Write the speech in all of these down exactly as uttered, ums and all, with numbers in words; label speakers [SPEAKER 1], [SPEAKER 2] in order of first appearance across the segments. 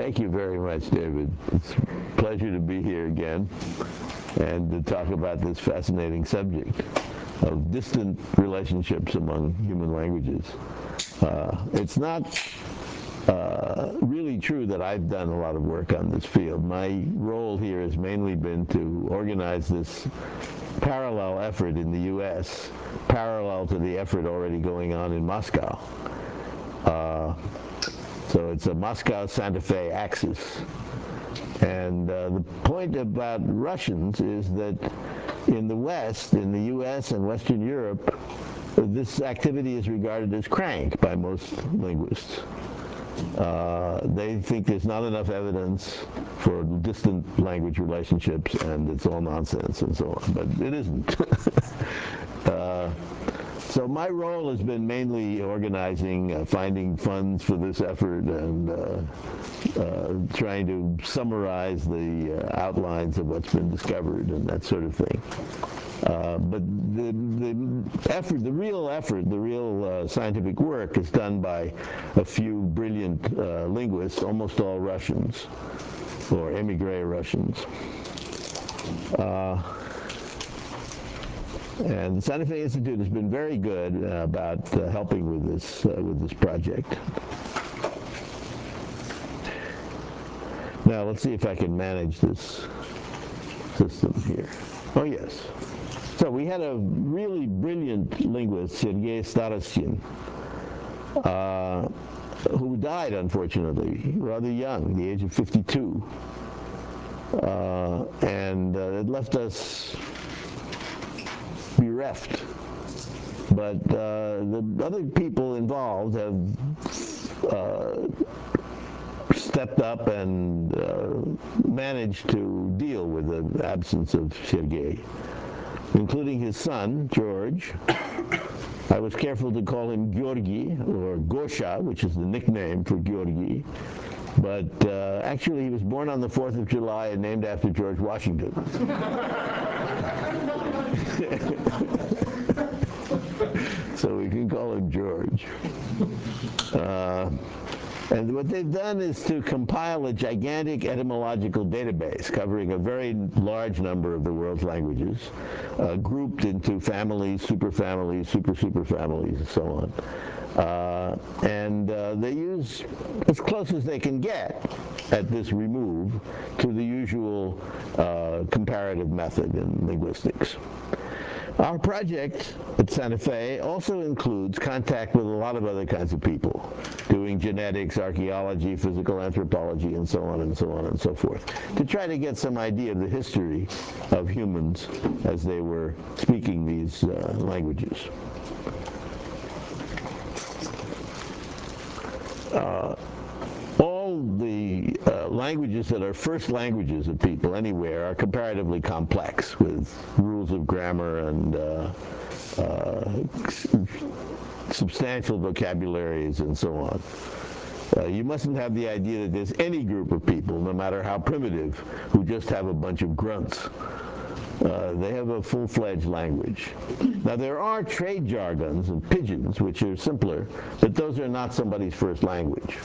[SPEAKER 1] Thank you very much, David. It's a pleasure to be here again and to talk about this fascinating subject of distant relationships among human languages. Uh, it's not uh, really true that I've done a lot of work on this field. My role here has mainly been to organize this parallel effort in the U S, parallel to the effort already going on in Moscow. Uh, so it's a Moscow-Santa Fe axis. And uh, the point about Russians is that in the West, in the U S and Western Europe, this activity is regarded as crank by most linguists. Uh, they think there's not enough evidence for distant language relationships and it's all nonsense and so on, but it isn't. uh, So my role has been mainly organizing, uh, finding funds for this effort, and uh, uh, trying to summarize the uh, outlines of what's been discovered and that sort of thing. Uh, but the, the effort, the real effort, the real uh, scientific work is done by a few brilliant uh, linguists, almost all Russians, or emigre Russians. Uh, And the Santa Fe Institute has been very good uh, about uh, helping with this uh, with this project. Now let's see if I can manage this system here. Oh yes. So we had a really brilliant linguist, Sergei Starostin, uh, who died unfortunately rather young, the age of fifty-two, uh, and uh, it left us bereft. But uh, the other people involved have uh, stepped up and uh, managed to deal with the absence of Sergei, including his son, George. I was careful to call him Georgi, or Gosha, which is the nickname for Georgi. But uh, actually he was born on the fourth of July and named after George Washington. So we can call him George. Uh, and what they've done is to compile a gigantic etymological database covering a very large number of the world's languages, uh, grouped into families, superfamilies, super superfamilies, and so on. Uh, and uh, they use as close as they can get at this remove to the usual uh, comparative method in linguistics. Our project at Santa Fe also includes contact with a lot of other kinds of people, doing genetics, archaeology, physical anthropology, and so on and so on and so forth, to try to get some idea of the history of humans as they were speaking these uh, languages. Uh, all the uh, languages that are first languages of people anywhere are comparatively complex, with rules of grammar and uh, uh, substantial vocabularies and so on. Uh, you mustn't have the idea that there's any group of people, no matter how primitive, who just have a bunch of grunts. Uh, they have a full-fledged language. Now there are trade jargons and pidgins, which are simpler, but those are not somebody's first language.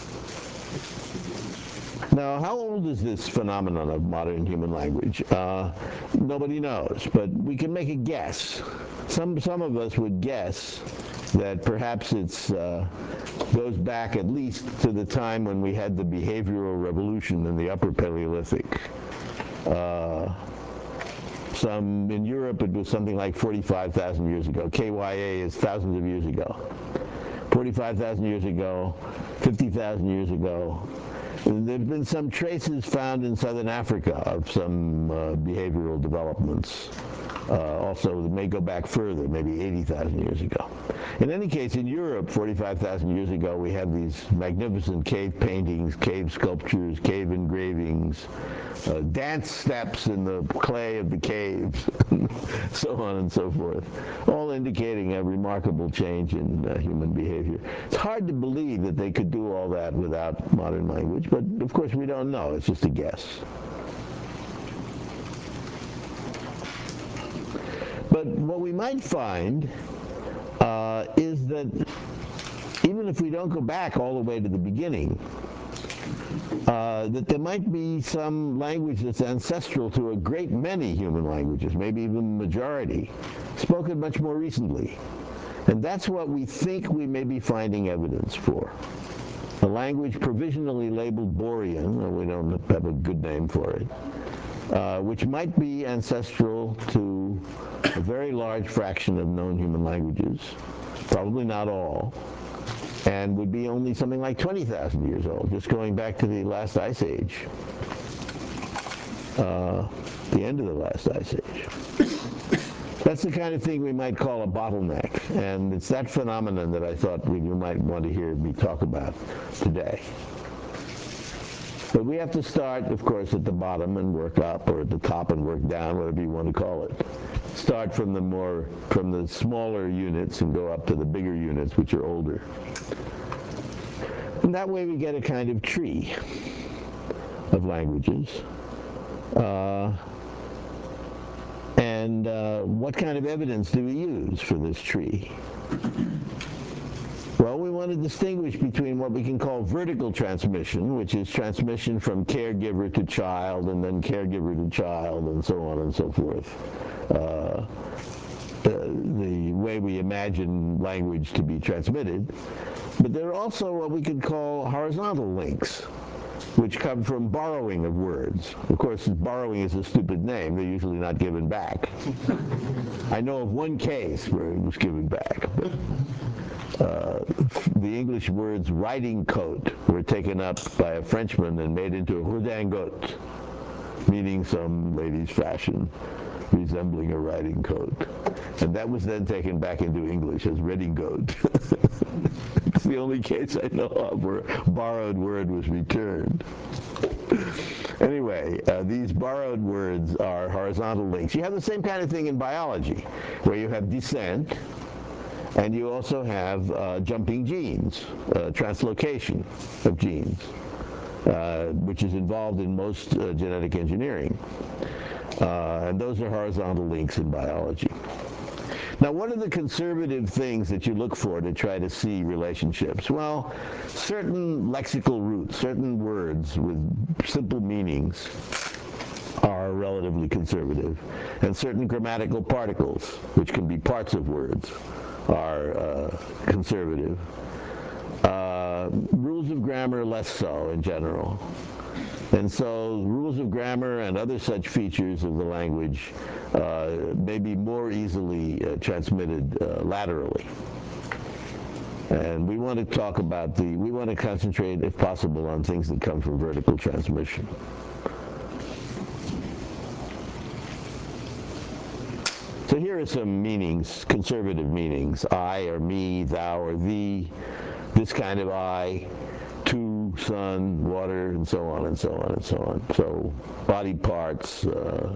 [SPEAKER 1] Now, how old is this phenomenon of modern human language? Uh, nobody knows, but we can make a guess. Some, some of us would guess that perhaps it uh, goes back at least to the time when we had the behavioral revolution in the Upper Paleolithic. Uh, some, in Europe, it was something like forty-five thousand years ago. K Y A is thousands of years ago. forty-five thousand years ago, fifty thousand years ago. There have been some traces found in southern Africa of some uh, behavioral developments. Uh, also, it may go back further, maybe eighty thousand years ago. In any case, in Europe, forty-five thousand years ago, we have these magnificent cave paintings, cave sculptures, cave engravings, uh, dance steps in the clay of the caves, so on and so forth, all indicating a remarkable change in uh, human behavior. It's hard to believe that they could do all that without modern language, but of course we don't know. It's just a guess. But what we might find uh, is that even if we don't go back all the way to the beginning, uh, that there might be some language that's ancestral to a great many human languages, maybe even the majority, spoken much more recently. And that's what we think we may be finding evidence for. A language provisionally labeled Borean, or we don't have a good name for it, uh, which might be ancestral to a very large fraction of known human languages, probably not all, and would be only something like twenty thousand years old, just going back to the last ice age, uh, the end of the last ice age. That's the kind of thing we might call a bottleneck, and it's that phenomenon that I thought you might want to hear me talk about today. But we have to start, of course, at the bottom and work up, or at the top and work down, whatever you want to call it. Start from the more, from the smaller units and go up to the bigger units, which are older. And that way we get a kind of tree of languages. Uh, and uh, what kind of evidence do we use for this tree? Well, we want to distinguish between what we can call vertical transmission, which is transmission from caregiver to child, and then caregiver to child, and so on and so forth. Uh, the, the way we imagine language to be transmitted. But there are also what we could call horizontal links, which come from borrowing of words. Of course, borrowing is a stupid name. They're usually not given back. I know of one case where it was given back. But, Uh, the English words riding coat were taken up by a Frenchman and made into a redingote, meaning some lady's fashion resembling a riding coat. And that was then taken back into English as redingote. It's the only case I know of where a borrowed word was returned. Anyway, uh, these borrowed words are horizontal links. You have the same kind of thing in biology, where you have descent, and you also have uh, jumping genes, uh, translocation of genes, uh, which is involved in most uh, genetic engineering. Uh, and those are horizontal links in biology. Now, what are the conservative things that you look for to try to see relationships? Well, certain lexical roots, certain words with simple meanings are relatively conservative, and certain grammatical particles, which can be parts of words, are uh, conservative. Uh, rules of grammar less so in general. And so rules of grammar and other such features of the language uh, may be more easily uh, transmitted uh, laterally. And we want to talk about the, we want to concentrate, if possible, on things that come from vertical transmission. So here are some meanings, conservative meanings. I or me, thou or thee, this kind of I, to, sun, water, and so on and so on and so on. So body parts, uh,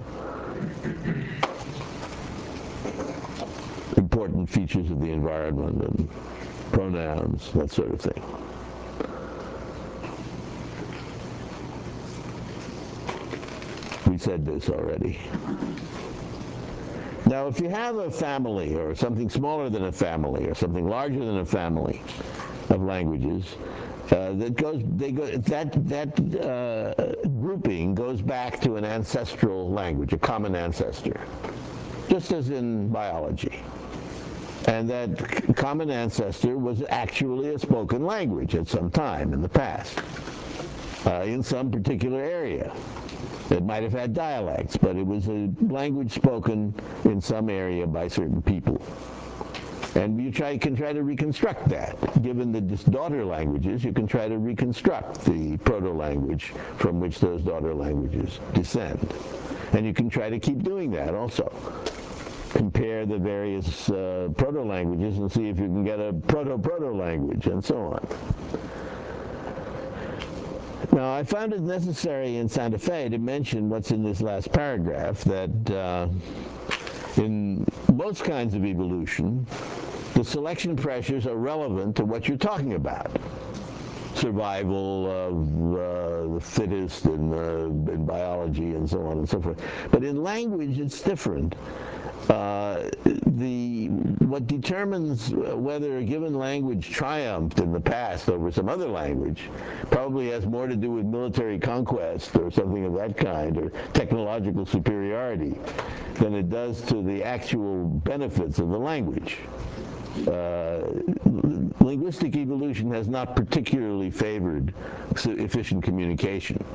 [SPEAKER 1] important features of the environment, and pronouns, that sort of thing. We said this already. Now, if you have a family, or something smaller than a family, or something larger than a family of languages, uh, that goes, they go, that that uh, grouping goes back to an ancestral language, a common ancestor, just as in biology. And that common ancestor was actually a spoken language at some time in the past, uh, in some particular area. It might have had dialects, but it was a language spoken in some area by certain people. And you try, can try to reconstruct that. Given the daughter languages, you can try to reconstruct the proto-language from which those daughter languages descend. And you can try to keep doing that also. Compare the various uh, proto-languages and see if you can get a proto-proto-language, and so on. Now, I found it necessary in Santa Fe to mention what's in this last paragraph, that uh, in most kinds of evolution, the selection pressures are relevant to what you're talking about. survival of uh, the fittest in, uh, in biology and so on and so forth. But in language, it's different. Uh, the what determines whether a given language triumphed in the past over some other language probably has more to do with military conquest or something of that kind, or technological superiority, than it does to the actual benefits of the language. Uh, linguistic evolution has not particularly favored efficient communication.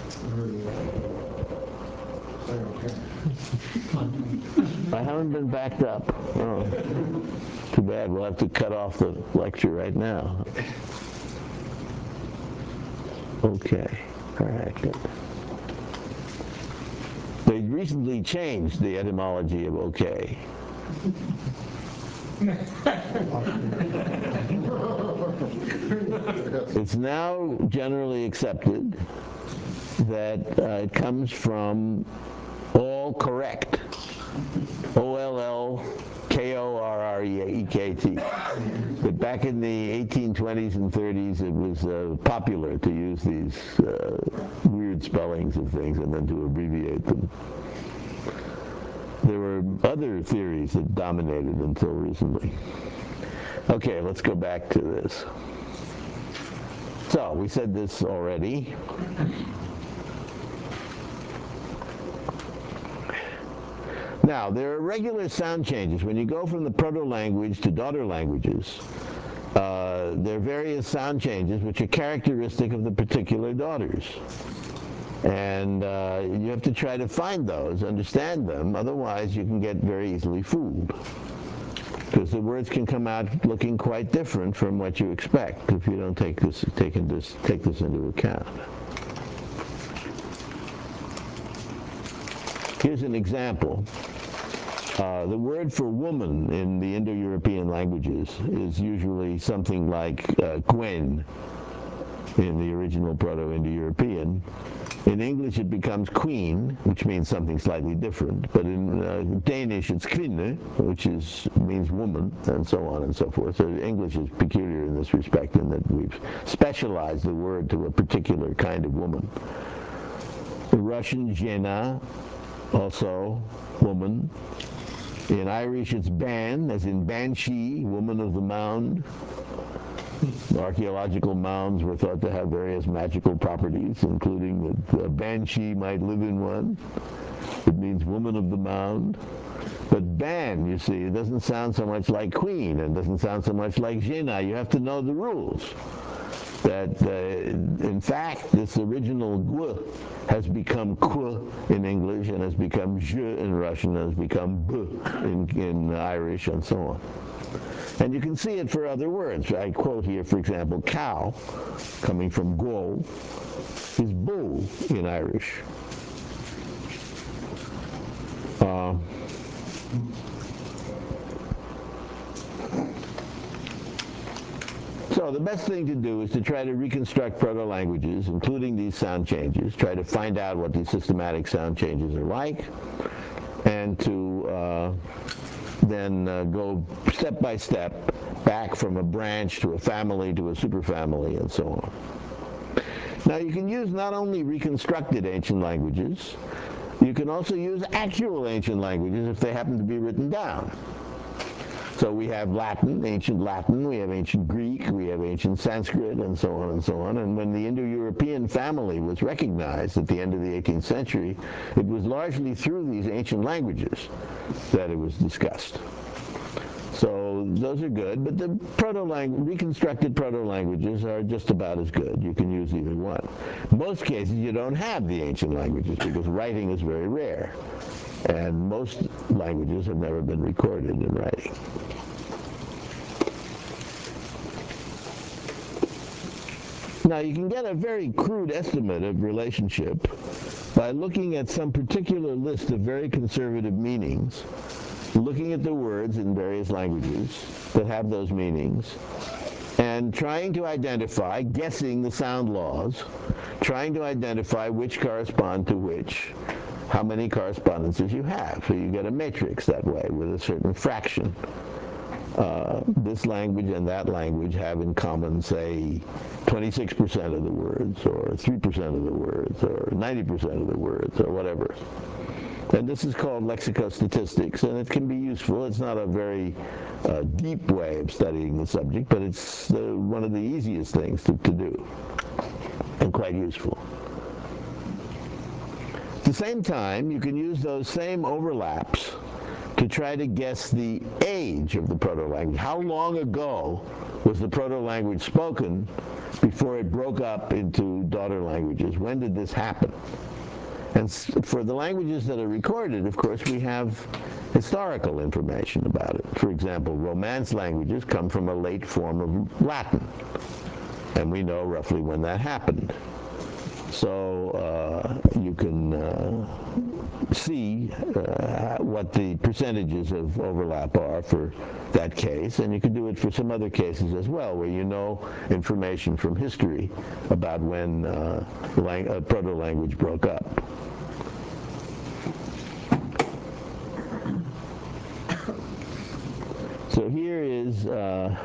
[SPEAKER 1] I haven't been backed up. Oh, too bad. We'll have to cut off the lecture right now. Okay. All right. Good. They recently changed the etymology of okay. It's now generally accepted that uh, it comes from all correct. O L L K O R R E K T. But back in the eighteen twenties and thirties, it was uh, popular to use these uh, weird spellings of things and then to abbreviate them. There were other theories that dominated until recently. Okay, let's go back to this. So, we said this already. Now, there are regular sound changes. When you go from the proto-language to daughter languages, uh, there are various sound changes which are characteristic of the particular daughters. And uh, you have to try to find those, understand them, otherwise you can get very easily fooled. Because the words can come out looking quite different from what you expect if you don't take this, take, this, take this into account. Here's an example. Uh, the word for woman in the Indo-European languages is usually something like uh, Gwen in the original Proto-Indo-European. In English it becomes queen, which means something slightly different, but in uh, Danish it's kvinde, which is, means woman, and so on and so forth. So English is peculiar in this respect in that we've specialized the word to a particular kind of woman. The Russian žena, also woman. In Irish it's ban, as in banshee, woman of the mound. Archaeological mounds were thought to have various magical properties, including that a banshee might live in one. It means woman of the mound. But ban, you see, it doesn't sound so much like queen, and doesn't sound so much like žena. You have to know the rules. That, uh, in fact, this original gu has become ku in English, and has become zh in Russian, and has become b in, in Irish, and so on. And you can see it for other words. I quote here, for example, cow, coming from go, is bull in Irish. Uh, So the best thing to do is to try to reconstruct proto-languages, including these sound changes, try to find out what these systematic sound changes are like, and to uh, then uh, go step by step back from a branch to a family to a superfamily and so on. Now you can use not only reconstructed ancient languages, you can also use actual ancient languages if they happen to be written down. So we have Latin, ancient Latin, we have ancient Greek, we have ancient Sanskrit, and so on and so on. And when the Indo-European family was recognized at the end of the eighteenth century, it was largely through these ancient languages that it was discussed. So those are good, but the proto-language, reconstructed proto-languages are just about as good. You can use either one. In most cases, you don't have the ancient languages because writing is very rare. And most languages have never been recorded in writing. Now you can get a very crude estimate of relationship by looking at some particular list of very conservative meanings, looking at the words in various languages that have those meanings, and trying to identify, guessing the sound laws, trying to identify which correspond to which, how many correspondences you have. So you get a matrix that way with a certain fraction uh, this language and that language have in common, say, twenty-six percent of the words, or three percent of the words, or ninety percent of the words, or whatever. And this is called lexicostatistics, and it can be useful. It's not a very uh, deep way of studying the subject, but it's uh, one of the easiest things to, to do, and quite useful. At the same time, you can use those same overlaps to try to guess the age of the proto-language. How long ago was the proto-language spoken before it broke up into daughter languages? When did this happen? And for the languages that are recorded, of course, we have historical information about it. For example, Romance languages come from a late form of Latin, and we know roughly when that happened. So uh, you can uh, see uh, what the percentages of overlap are for that case, and you can do it for some other cases as well, where you know information from history about when uh, lang- a proto-language broke up. So here is uh,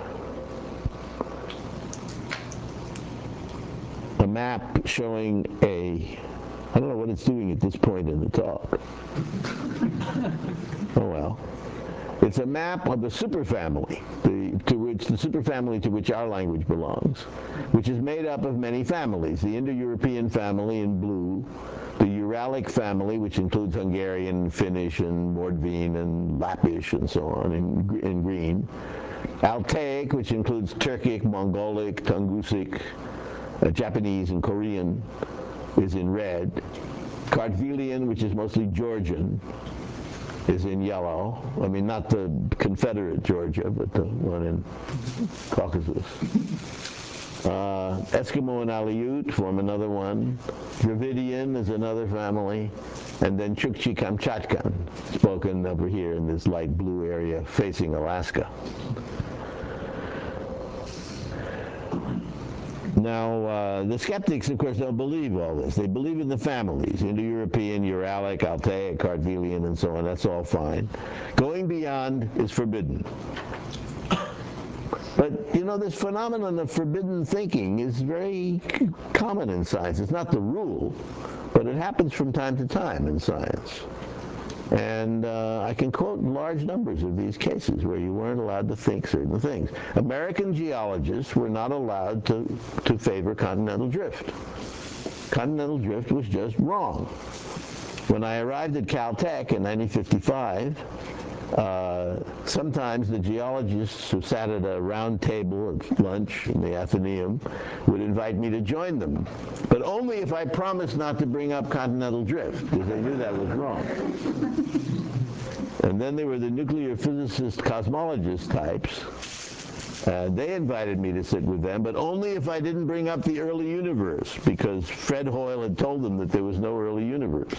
[SPEAKER 1] a map showing a, I don't know what it's doing at this point in the talk. Oh well. It's a map of the superfamily, the, to which the superfamily to which our language belongs, which is made up of many families. The Indo-European family in blue, the Uralic family, which includes Hungarian, Finnish, and Mordvin, and Lappish, and so on, in, in green. Altaic, which includes Turkic, Mongolic, Tungusic, uh, Japanese, and Korean, is in red. Kartvelian, which is mostly Georgian, is in yellow. I mean, not the Confederate Georgia, but the one in Caucasus. Uh, Eskimo and Aleut form another one. Dravidian is another family. And then Chukchi-Kamchatkan, spoken over here in this light blue area facing Alaska. Now, uh, the skeptics, of course, don't believe all this. They believe in the families, Indo-European, Uralic, Altaic, Kartvelian, and so on. That's all fine. Going beyond is forbidden. But, you know, this phenomenon of forbidden thinking is very common in science. It's not the rule, but it happens from time to time in science. And uh, I can quote large numbers of these cases where you weren't allowed to think certain things. American geologists were not allowed to, to favor continental drift. Continental drift was just wrong. When I arrived at Caltech in nineteen fifty-five, uh, sometimes the geologists who sat at a round table at lunch in the Athenaeum would invite me to join them, but only if I promised not to bring up continental drift, because they knew that was wrong. And then there were the nuclear physicist cosmologist types. Uh, they invited me to sit with them, but only if I didn't bring up the early universe, because Fred Hoyle had told them that there was no early universe.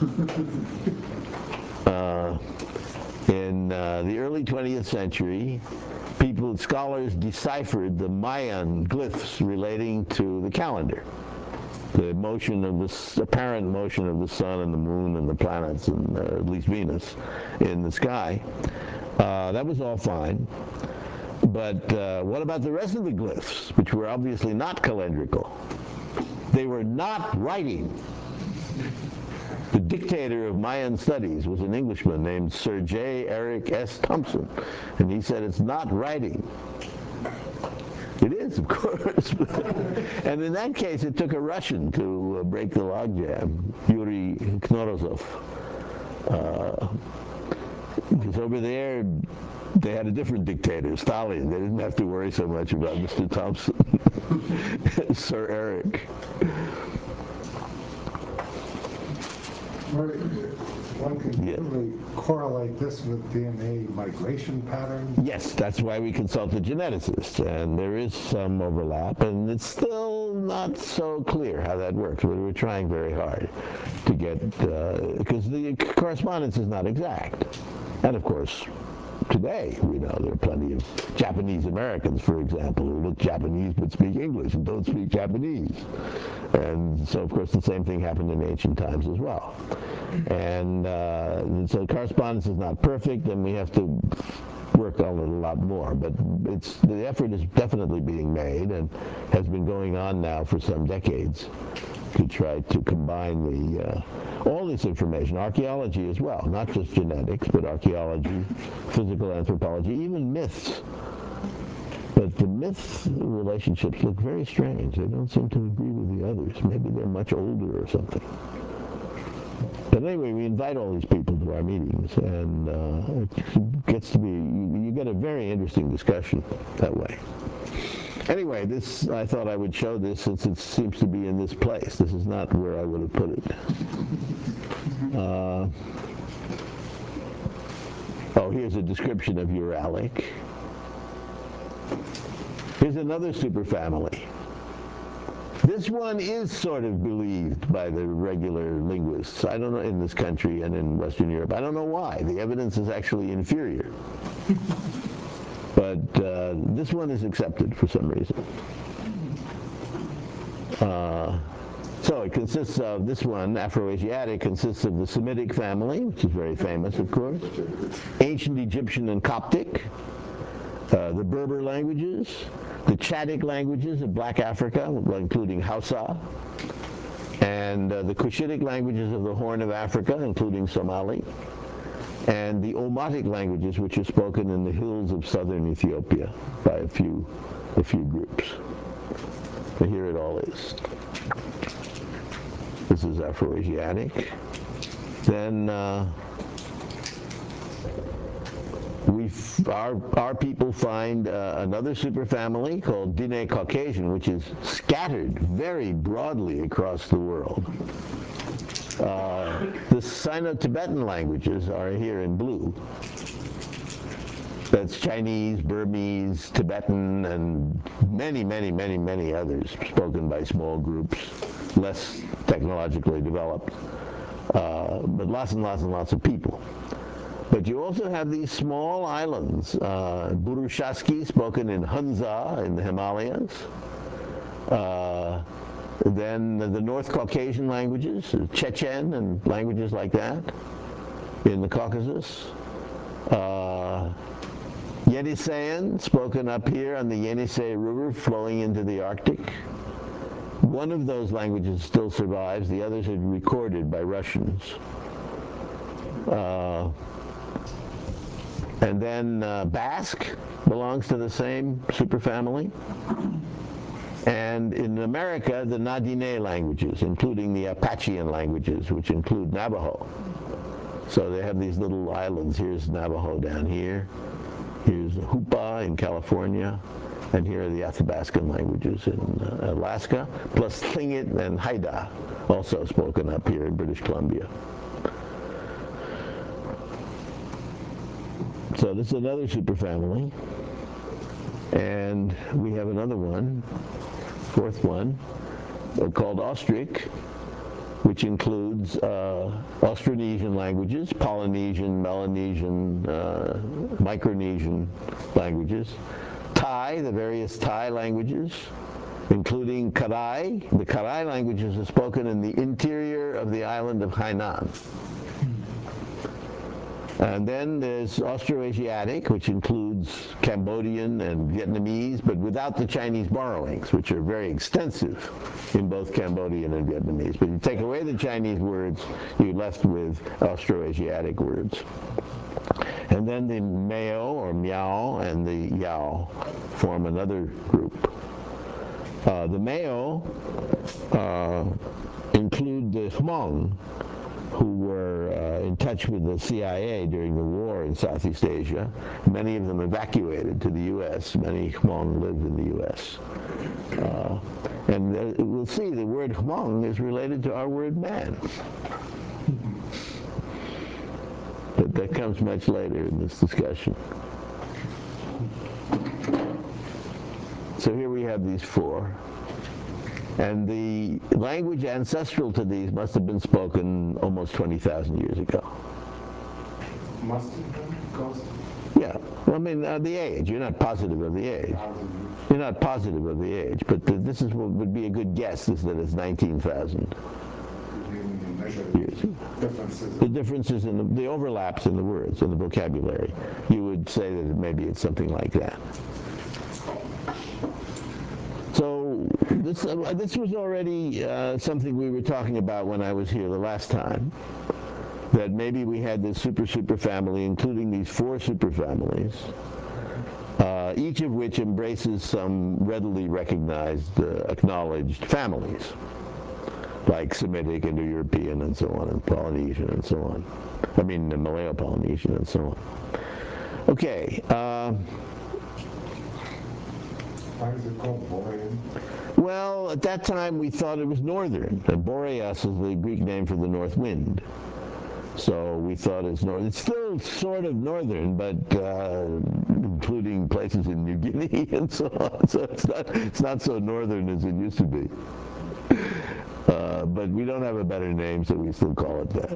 [SPEAKER 1] Uh, in uh, the early twentieth century, people, scholars deciphered the Mayan glyphs relating to the calendar. The motion of the apparent motion of the sun and the moon and the planets, and uh, at least Venus, in the sky. Uh, that was all fine. But uh, what about the rest of the glyphs, which were obviously not calendrical? They were not writing. The dictator of Mayan studies was an Englishman named Sir J. Eric S. Thompson, and he said it's not writing. It is, of course. And in that case, it took a Russian to uh, break the logjam, Yuri Knorozov. Uh, because over there, they had a different dictator, Stalin. They didn't have to worry so much about Mister Thompson, Sir Eric.
[SPEAKER 2] One can
[SPEAKER 1] Yeah.
[SPEAKER 2] really correlate this with D N A migration patterns.
[SPEAKER 1] Yes, that's why we consulted geneticists, and there is some overlap, and it's still not so clear how that works, but we're trying very hard to get, because uh, the correspondence is not exact. And of course, today, we know there are plenty of Japanese Americans, for example, who look Japanese but speak English and don't speak Japanese. And so, of course, the same thing happened in ancient times as well. And uh, so correspondence is not perfect, and we have to work on it a lot more. But it's, the effort is definitely being made and has been going on now for some decades to try to combine the, uh, all this information, archaeology as well, not just genetics, but archaeology, physical anthropology, even myths. But the myth relationships look very strange. They don't seem to agree with the others. Maybe they're much older or something. But anyway, we invite all these people to our meetings, and uh, it gets to be, you, you get a very interesting discussion that way. Anyway, this, I thought I would show this since it seems to be in this place. This is not where I would have put it. Uh, oh, here's a description of Uralic. Here's another superfamily. This one is sort of believed by the regular linguists. I don't know, in this country and in Western Europe. I don't know why. The evidence is actually inferior. But uh, this one is accepted for some reason. Uh, so it consists of, this one, Afroasiatic, consists of the Semitic family, which is very famous, of course, ancient Egyptian and Coptic, uh, the Berber languages, the Chadic languages of Black Africa, including Hausa, and uh, the Cushitic languages of the Horn of Africa, including Somali, and the Omotic languages, which are spoken in the hills of southern Ethiopia by a few, a few groups. And here it all is. This is Afroasiatic. Then uh, we, our, our people find uh, another superfamily called Diné Caucasian, which is scattered very broadly across the world. Uh, the Sino-Tibetan languages are here in blue. That's Chinese, Burmese, Tibetan, and many, many, many, many others spoken by small groups, less technologically developed, uh, but lots and lots and lots of people. But you also have these small islands, uh, Burushaski, spoken in Hunza in the Himalayas, uh, then the North Caucasian languages, Chechen and languages like that in the Caucasus. Uh, Yeniseian, spoken up here on the Yenisei River flowing into the Arctic. One of those languages still survives, the others are recorded by Russians. Uh, and then uh, Basque belongs to the same superfamily. And in America, the Na-Diné languages, including the Apachean languages, which include Navajo. So they have these little islands. Here's Navajo down here. Here's the Hupa in California. And here are the Athabascan languages in uh, Alaska, plus Tlingit and Haida, also spoken up here in British Columbia. So this is another superfamily. And we have another one, fourth one, uh, called Austric, which includes uh, Austronesian languages, Polynesian, Melanesian, uh, Micronesian languages, Thai, the various Thai languages, including Karai. The Karai languages are spoken in the interior of the island of Hainan. And then there's Austroasiatic, which includes Cambodian and Vietnamese, but without the Chinese borrowings, which are very extensive in both Cambodian and Vietnamese. But you take away the Chinese words, you're left with Austroasiatic words. And then the Mao or Miao and the Yao form another group. Uh, the Mao uh, include the Hmong, who were uh, in touch with the C I A during the war in Southeast Asia. Many of them evacuated to the U S Many Hmong live in the U S Uh, and uh, we'll see the word Hmong is related to our word man. But that comes much later in this discussion. So here we have these four. And the language ancestral to these must have been spoken almost twenty thousand years ago.
[SPEAKER 2] Must have been, because
[SPEAKER 1] Yeah, well, I mean, uh, the age. You're not positive of the age. You're not positive of the age, but the, this is what would be a good guess, is that it's nineteen thousand.
[SPEAKER 2] measure
[SPEAKER 1] Years.
[SPEAKER 2] differences.
[SPEAKER 1] The differences in the, the overlaps in the words, in the vocabulary. You would say that maybe it's something like that. So this, uh, this was already uh, something we were talking about when I was here the last time, that maybe we had this super super family, including these four superfamilies, uh, each of which embraces some readily recognized, uh, acknowledged families, like Semitic, Indo-European, and so on, and Polynesian, and so on. I mean, Malayo-Polynesian, and so on. Okay. Uh,
[SPEAKER 2] Why is it called Borean?
[SPEAKER 1] well, at that time we thought it was northern. And Boreas is the Greek name for the north wind. So we thought it's northern. It's still sort of northern, but uh, including places in New Guinea and so on. So it's not, it's not so northern as it used to be. Uh, but we don't have a better name, so we still call it that.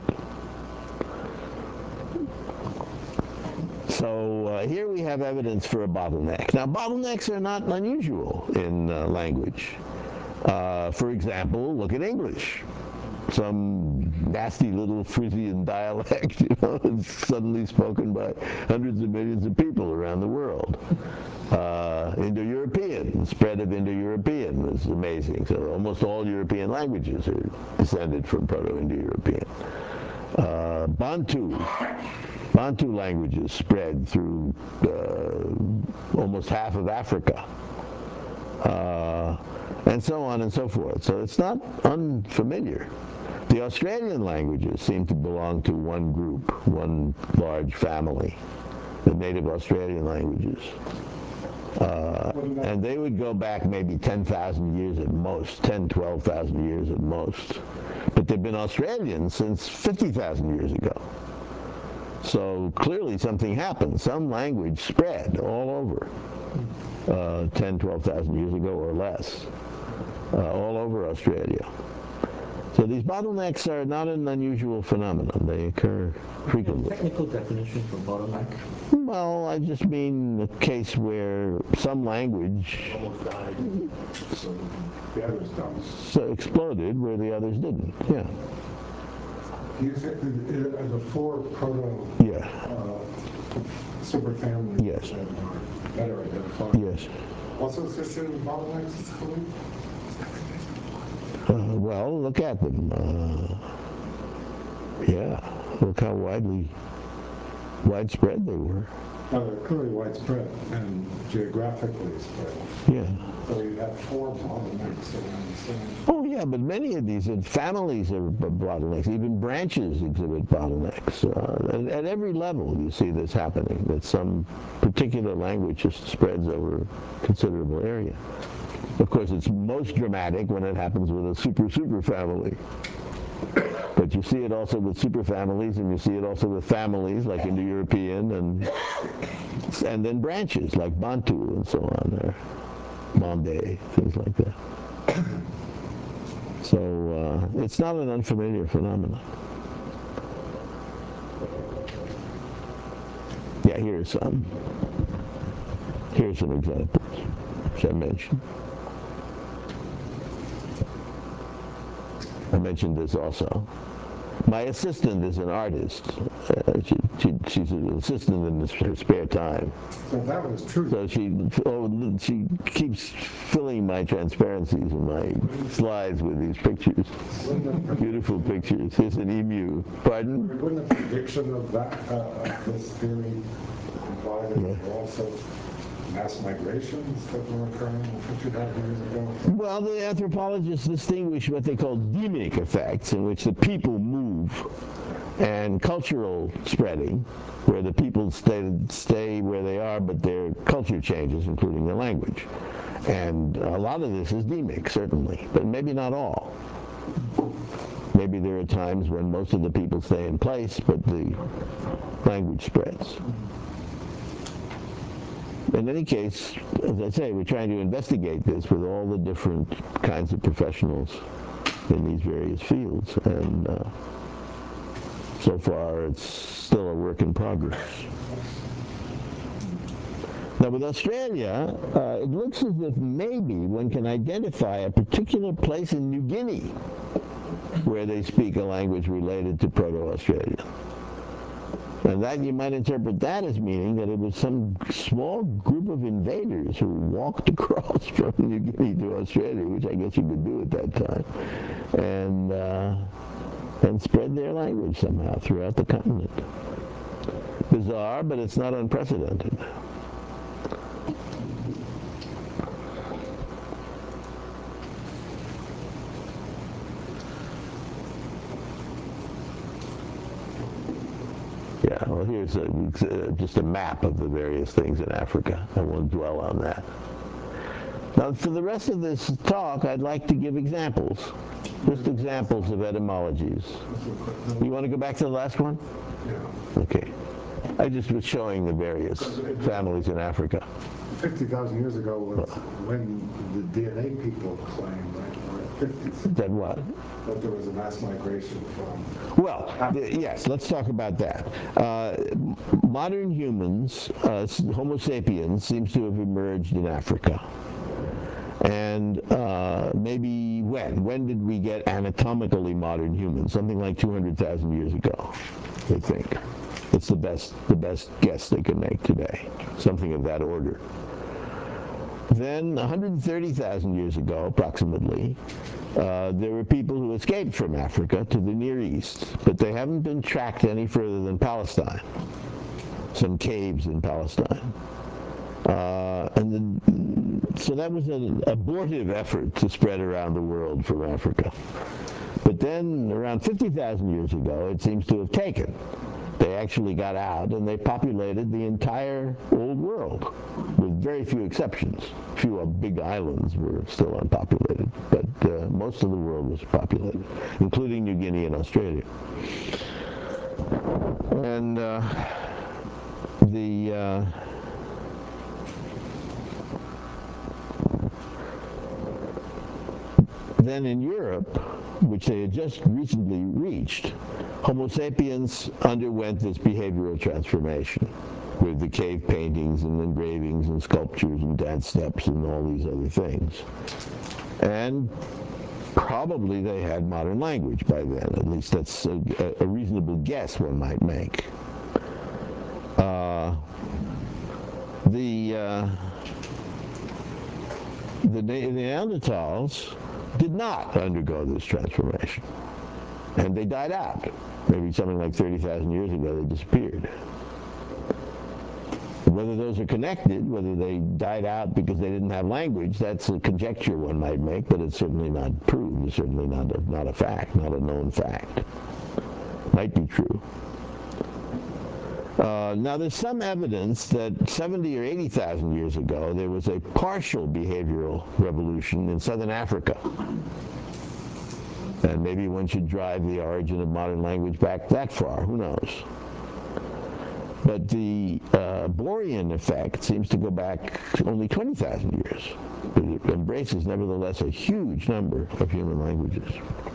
[SPEAKER 1] So uh, here we have evidence for a bottleneck. Now, bottlenecks are not unusual in uh, language. Uh, for example, look at English. Some nasty little Frisian dialect, you know, is suddenly spoken by hundreds of millions of people around the world. Uh, Indo-European, the spread of Indo-European was amazing. So almost all European languages are descended from Proto-Indo-European. Uh, Bantu, Bantu languages spread through uh, almost half of Africa. Uh, and so on and so forth. So it's not unfamiliar. The Australian languages seem to belong to one group, one large family, the native Australian languages. Uh, and they would go back maybe ten thousand years at most, ten, twelve thousand years at most. But they've been Australian since fifty thousand years ago. So clearly something happened. Some language spread all over uh, ten, twelve thousand years ago or less, uh, all over Australia. So these bottlenecks are not an unusual phenomenon. They occur frequently.
[SPEAKER 3] Technical definition for bottleneck?
[SPEAKER 1] Well, I just mean a case where some language
[SPEAKER 3] Almost died.
[SPEAKER 2] So the others don't.
[SPEAKER 1] so exploded where the others didn't. Yeah.
[SPEAKER 2] You said uh, uh, the four proto
[SPEAKER 1] Yeah.
[SPEAKER 2] uh, superfamilies
[SPEAKER 1] Yes.
[SPEAKER 2] that are better identified.
[SPEAKER 1] Yes.
[SPEAKER 2] Also considered bottlenecks, I believe?
[SPEAKER 1] Uh, well, look at them. Uh, yeah. Look how widely widespread they were.
[SPEAKER 2] Now, they're clearly widespread and geographically spread.
[SPEAKER 1] Yeah.
[SPEAKER 2] So you have four bottlenecks around the same.
[SPEAKER 1] Oh, yeah, but many of these are families are b- bottlenecks. Even branches exhibit bottlenecks. Uh, at, at every level, you see this happening, that some particular language just spreads over a considerable area. Of course, it's most dramatic when it happens with a super, super family. But you see it also with superfamilies, and you see it also with families like Indo-European, and and then branches like Bantu and so on, or Mande, things like that. So uh, it's not an unfamiliar phenomenon. Yeah, here's some. Here's some examples, which I mentioned. I mentioned this also. My assistant is an artist. Uh, she, she, she's an assistant in her spare time.
[SPEAKER 2] So if that was true.
[SPEAKER 1] So she oh, she keeps filling my transparencies and my slides with these pictures. Beautiful pictures. Here's an emu. Pardon?
[SPEAKER 2] Wouldn't a prediction of that, uh, of this theory imply that
[SPEAKER 1] Yeah.
[SPEAKER 2] there were also mass migrations that were occurring fifty thousand years ago?
[SPEAKER 1] Well, the anthropologists distinguish what they call demic effects, in which the people move, and cultural spreading, where the people stay stay where they are, but their culture changes, including their language. And a lot of this is demic, certainly, but maybe not all. Maybe there are times when most of the people stay in place, but the language spreads. In any case, as I say, we're trying to investigate this with all the different kinds of professionals in these various fields, and uh, so far it's still a work in progress. Now with Australia, uh, it looks as if maybe one can identify a particular place in New Guinea where they speak a language related to Proto-Australian. And that, you might interpret that as meaning that it was some small group of invaders who walked across from New Guinea to Australia, which I guess you could do at that time, and, uh, and spread their language somehow throughout the continent. Bizarre, but it's not unprecedented. Yeah, well, here's a, uh, just a map of the various things in Africa. I won't dwell on that. Now, for the rest of this talk, I'd like to give examples, just examples of etymologies. You want to go back to the last one?
[SPEAKER 2] Yeah.
[SPEAKER 1] Okay. I just was showing the various families in Africa.
[SPEAKER 2] fifty thousand years ago was when the D N A people claimed, right, or fifty,
[SPEAKER 1] That what?
[SPEAKER 2] that there was a mass migration from...
[SPEAKER 1] Well, the, yes, let's talk about that. Uh, modern humans, uh, Homo sapiens, seems to have emerged in Africa. And uh, maybe when? When did we get anatomically modern humans? Something like two hundred thousand years ago, they think. It's the best, the best guess they can make today, something of that order. Then, one hundred thirty thousand years ago, approximately, uh, there were people who escaped from Africa to the Near East, but they haven't been tracked any further than Palestine, some caves in Palestine. Uh, and then, so that was an abortive effort to spread around the world from Africa. But then, around fifty thousand years ago, it seems to have taken. They actually got out and they populated the entire old world, with very few exceptions. A few big islands were still unpopulated, but uh, most of the world was populated, including New Guinea and Australia. And uh, the uh, then in Europe, which they had just recently reached, Homo sapiens underwent this behavioral transformation with the cave paintings and engravings and sculptures and dance steps and all these other things. And probably they had modern language by then. At least that's a, a reasonable guess one might make. Uh, the, uh, the Neanderthals did not undergo this transformation. And they died out. Maybe something like thirty thousand years ago, they disappeared. Whether those are connected, whether they died out because they didn't have language, that's a conjecture one might make, but it's certainly not proved. It's certainly not a, not a fact, not a known fact. Might be true. Uh, now, there's some evidence that seventy or eighty thousand years ago, there was a partial behavioral revolution in southern Africa. And maybe one should drive the origin of modern language back that far, who knows. But the uh, Borean effect seems to go back only twenty thousand years. It embraces, nevertheless, a huge number of human languages.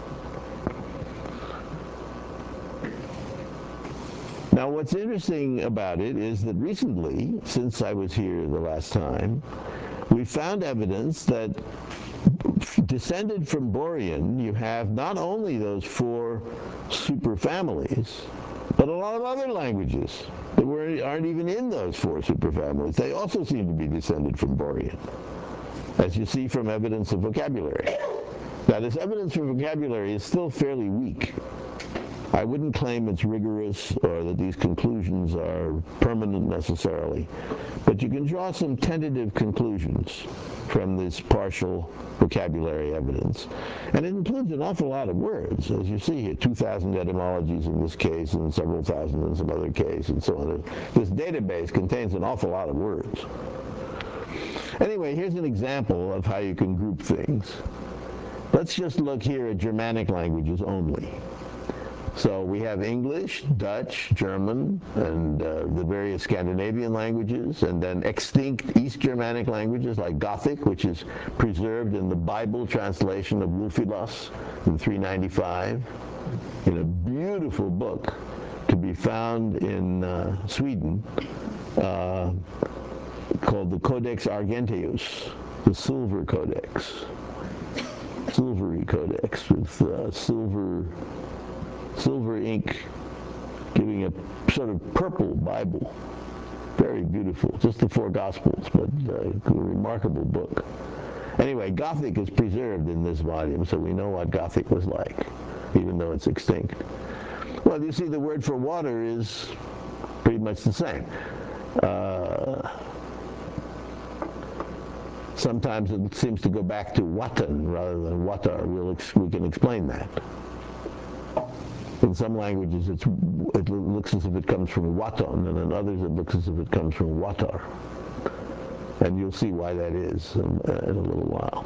[SPEAKER 1] Now, what's interesting about it is that recently, since I was here the last time, we found evidence that descended from Borean, you have not only those four superfamilies, but a lot of other languages that were, aren't even in those four superfamilies. They also seem to be descended from Borean, as you see from evidence of vocabulary. Now, this evidence for vocabulary is still fairly weak. I wouldn't claim it's rigorous or that these conclusions are permanent necessarily, but you can draw some tentative conclusions from this partial vocabulary evidence. And it includes an awful lot of words, as you see here, two thousand etymologies in this case and several thousand in some other case and so on. This database contains an awful lot of words. Anyway, here's an example of how you can group things. Let's just look here at Germanic languages only. So we have English, Dutch, German, and uh, the various Scandinavian languages, and then extinct East Germanic languages like Gothic, which is preserved in the Bible translation of Ulfilas in three ninety-five, in a beautiful book to be found in uh, Sweden uh, called the Codex Argenteus, the Silver Codex. silvery codex with uh, silver, silver ink, giving a sort of purple Bible. Very beautiful, just the four Gospels, but uh, a remarkable book. Anyway, Gothic is preserved in this volume, so we know what Gothic was like, even though it's extinct. Well, you see, the word for water is pretty much the same. Uh, sometimes it seems to go back to watan rather than watar. We'll ex we can explain that. In some languages, it's, it looks as if it comes from watan, and in others, it looks as if it comes from watar. And you'll see why that is in, uh, in a little while.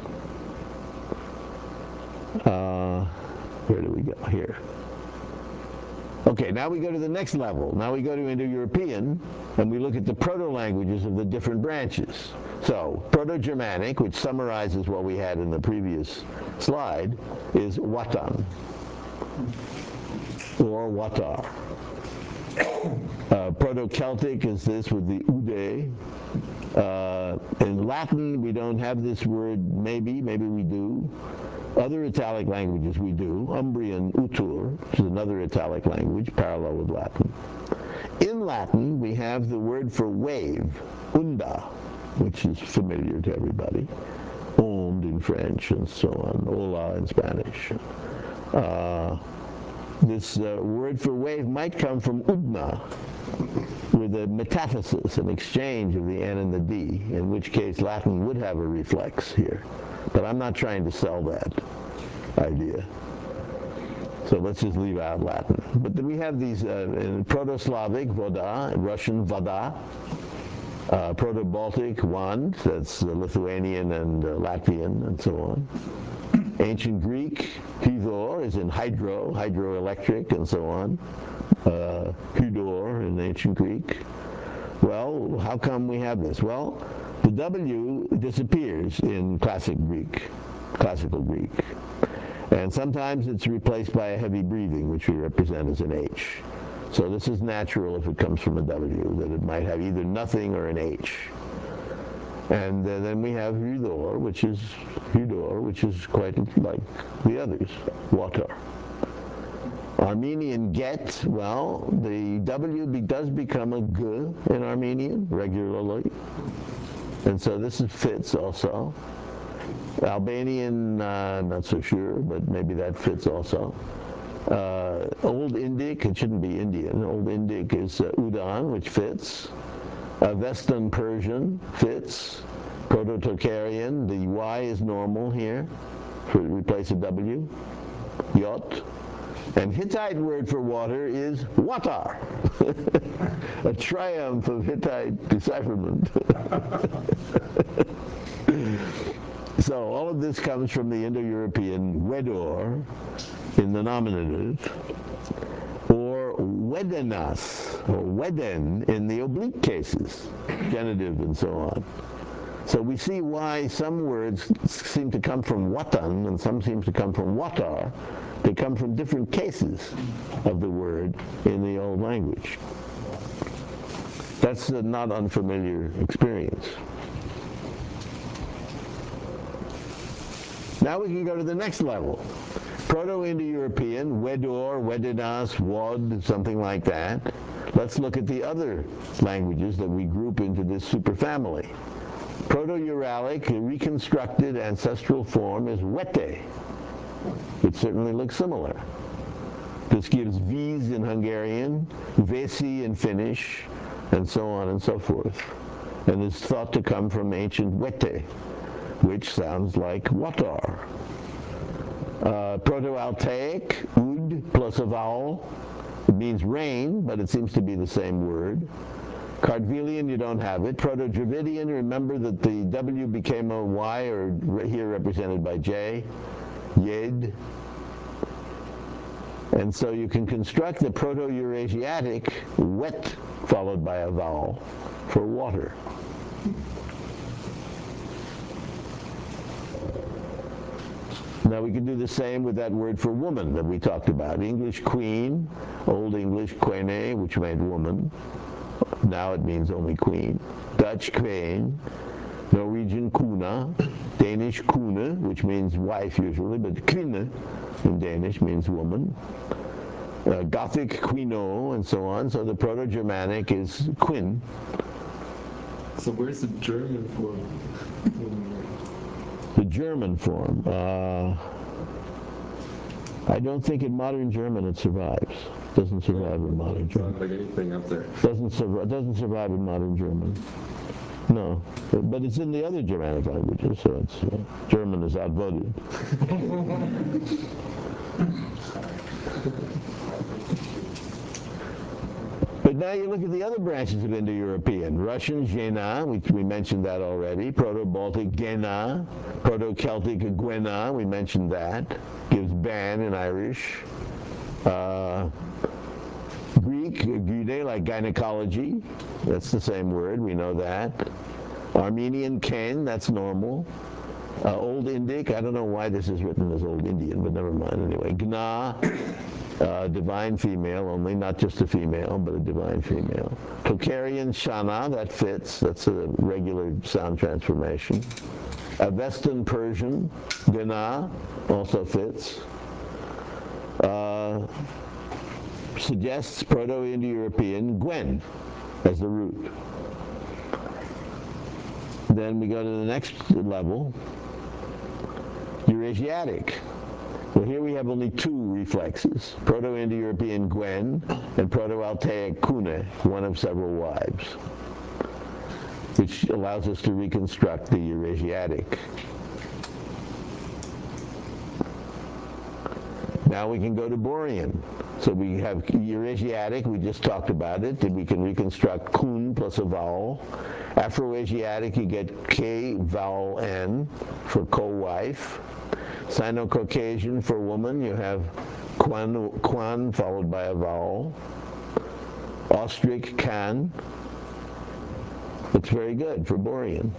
[SPEAKER 1] Uh, where do we go? Here. Okay, now we go to the next level. Now we go to Indo-European, and we look at the proto-languages of the different branches. So, Proto-Germanic, which summarizes what we had in the previous slide, is watan, or watar. Uh, Proto-Celtic is this with the ude. Uh, in Latin, we don't have this word maybe, maybe we do. Other Italic languages we do. Umbrian, utur, which is another Italic language, parallel with Latin. In Latin, we have the word for wave, unda, which is familiar to everybody. Onde in French and so on, hola in Spanish. Uh, this uh, word for wave might come from udna, with a metathesis, an exchange of the N and the D, in which case Latin would have a reflex here. But I'm not trying to sell that idea. So let's just leave out Latin. But then we have these uh, in Proto-Slavic, voda, Russian, vada, uh, Proto-Baltic, wand, that's uh, Lithuanian and uh, Latvian and so on. Ancient Greek, hydor, is in hydro, hydroelectric and so on. Uh, hydor in ancient Greek. Well, how come we have this? Well, the W disappears in classic Greek, classical Greek. And sometimes it's replaced by a heavy breathing, which we represent as an H. So this is natural if it comes from a W, that it might have either nothing or an H. And uh, then we have hydor, which is hydor, which is quite like the others, water. Armenian get, well, the W be, does become a G in Armenian regularly. And so this is, fits also. Albanian, uh, not so sure, but maybe that fits also. Uh, Old Indic, it shouldn't be Indian. Old Indic is uh, Udan, which fits. Uh, Vestan Persian fits. Proto-Tocharian, the Y is normal here, for replace a W. Yot. And Hittite word for water is watar, a triumph of Hittite decipherment. So all of this comes from the Indo-European wedor in the nominative, or wedenas, or weden in the oblique cases, genitive and so on. So we see why some words seem to come from watan and some seem to come from watar. They come from different cases of the word in the old language. That's a not unfamiliar experience. Now we can go to the next level. Proto-Indo-European, wedor, wedenas, wod, something like that. Let's look at the other languages that we group into this superfamily. Proto-Uralic, a reconstructed ancestral form, is wete. It certainly looks similar. This gives V's in Hungarian, Vesi in Finnish, and so on and so forth. And is thought to come from ancient wete, which sounds like watar. Uh, Proto-Altaic, ud plus a vowel. It means rain, but it seems to be the same word. Kartvelian, you don't have it. Proto-Dravidian, remember that the W became a Y, or here represented by J. Yed. And so you can construct the Proto-Eurasiatic, wet, followed by a vowel, for water. Now we can do the same with that word for woman that we talked about. English queen, Old English quene, which meant woman. Now it means only queen. Dutch queen, Norwegian kuna, Danish kune, which means wife usually, but kvinne in Danish means woman. Uh, Gothic quino, and so on. So the Proto-Germanic is quin.
[SPEAKER 3] So where's the German form?
[SPEAKER 1] The German form. Uh, I don't think in modern German it survives. Doesn't survive in modern German.
[SPEAKER 3] Not like anything up there.
[SPEAKER 1] Doesn't survive. Doesn't survive in modern German. No, but it's in the other Germanic languages, so it's uh, German is outvoted. But now you look at the other branches of Indo-European. Russian, Jena, we, we mentioned that already. Proto-Baltic, Gena. Proto-Celtic, Gwena, we mentioned that. Gives ban in Irish. Uh, Greek, gyne, like gynecology. That's the same word, we know that. Armenian, ken, that's normal. Uh, Old Indic, I don't know why this is written as Old Indian, but never mind anyway. Gna, uh, divine female only, not just a female, but a divine female. Tocharian, Shana, that fits, that's a regular sound transformation. Avestan Persian, Gna, also fits. Uh, suggests Proto-Indo-European, Gwen, as the root. Then we go to the next level, Eurasiatic. Well, here we have only two reflexes, Proto-Indo-European Gwen and Proto-Altaic Kune, one of several wives, which allows us to reconstruct the Eurasiatic. Now we can go to Borean. So we have Eurasiatic, we just talked about it, and we can reconstruct kun plus a vowel. Afroasiatic, you get K vowel N for co-wife. Sino-Caucasian for woman, you have Kwan, Kwan followed by a vowel. Austric, Kan. It's very good for Borean.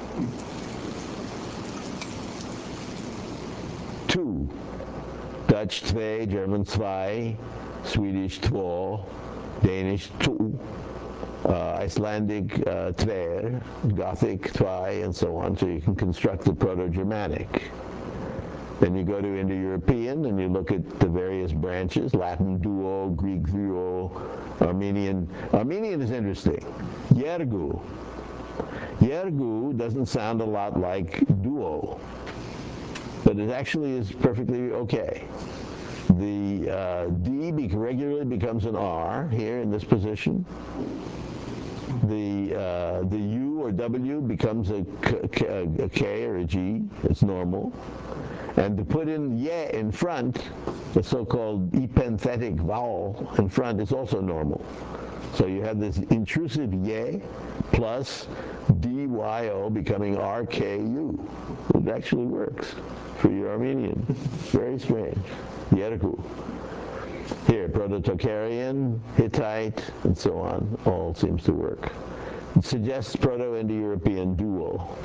[SPEAKER 1] Two. Dutch twee, German zwei, Swedish två, Danish two, uh, Icelandic uh, tver, Gothic zwei, and so on. So you can construct the Proto-Germanic. Then you go to Indo-European and you look at the various branches, Latin duo, Greek duo, Armenian. Armenian is interesting. Yergu. Yergu doesn't sound a lot like duo, but it actually is perfectly okay. The uh, D be regularly becomes an R here in this position. The uh, the U or W becomes a K, a K or a G. It's normal. And to put in ye in front, the so-called epenthetic vowel in front, is also normal. So you have this intrusive ye plus D Y O becoming R K U. It actually works for your Armenian. Very strange. Yerku. Here, Proto-Tocharian, Hittite, and so on, all seems to work. It suggests Proto-Indo-European duo.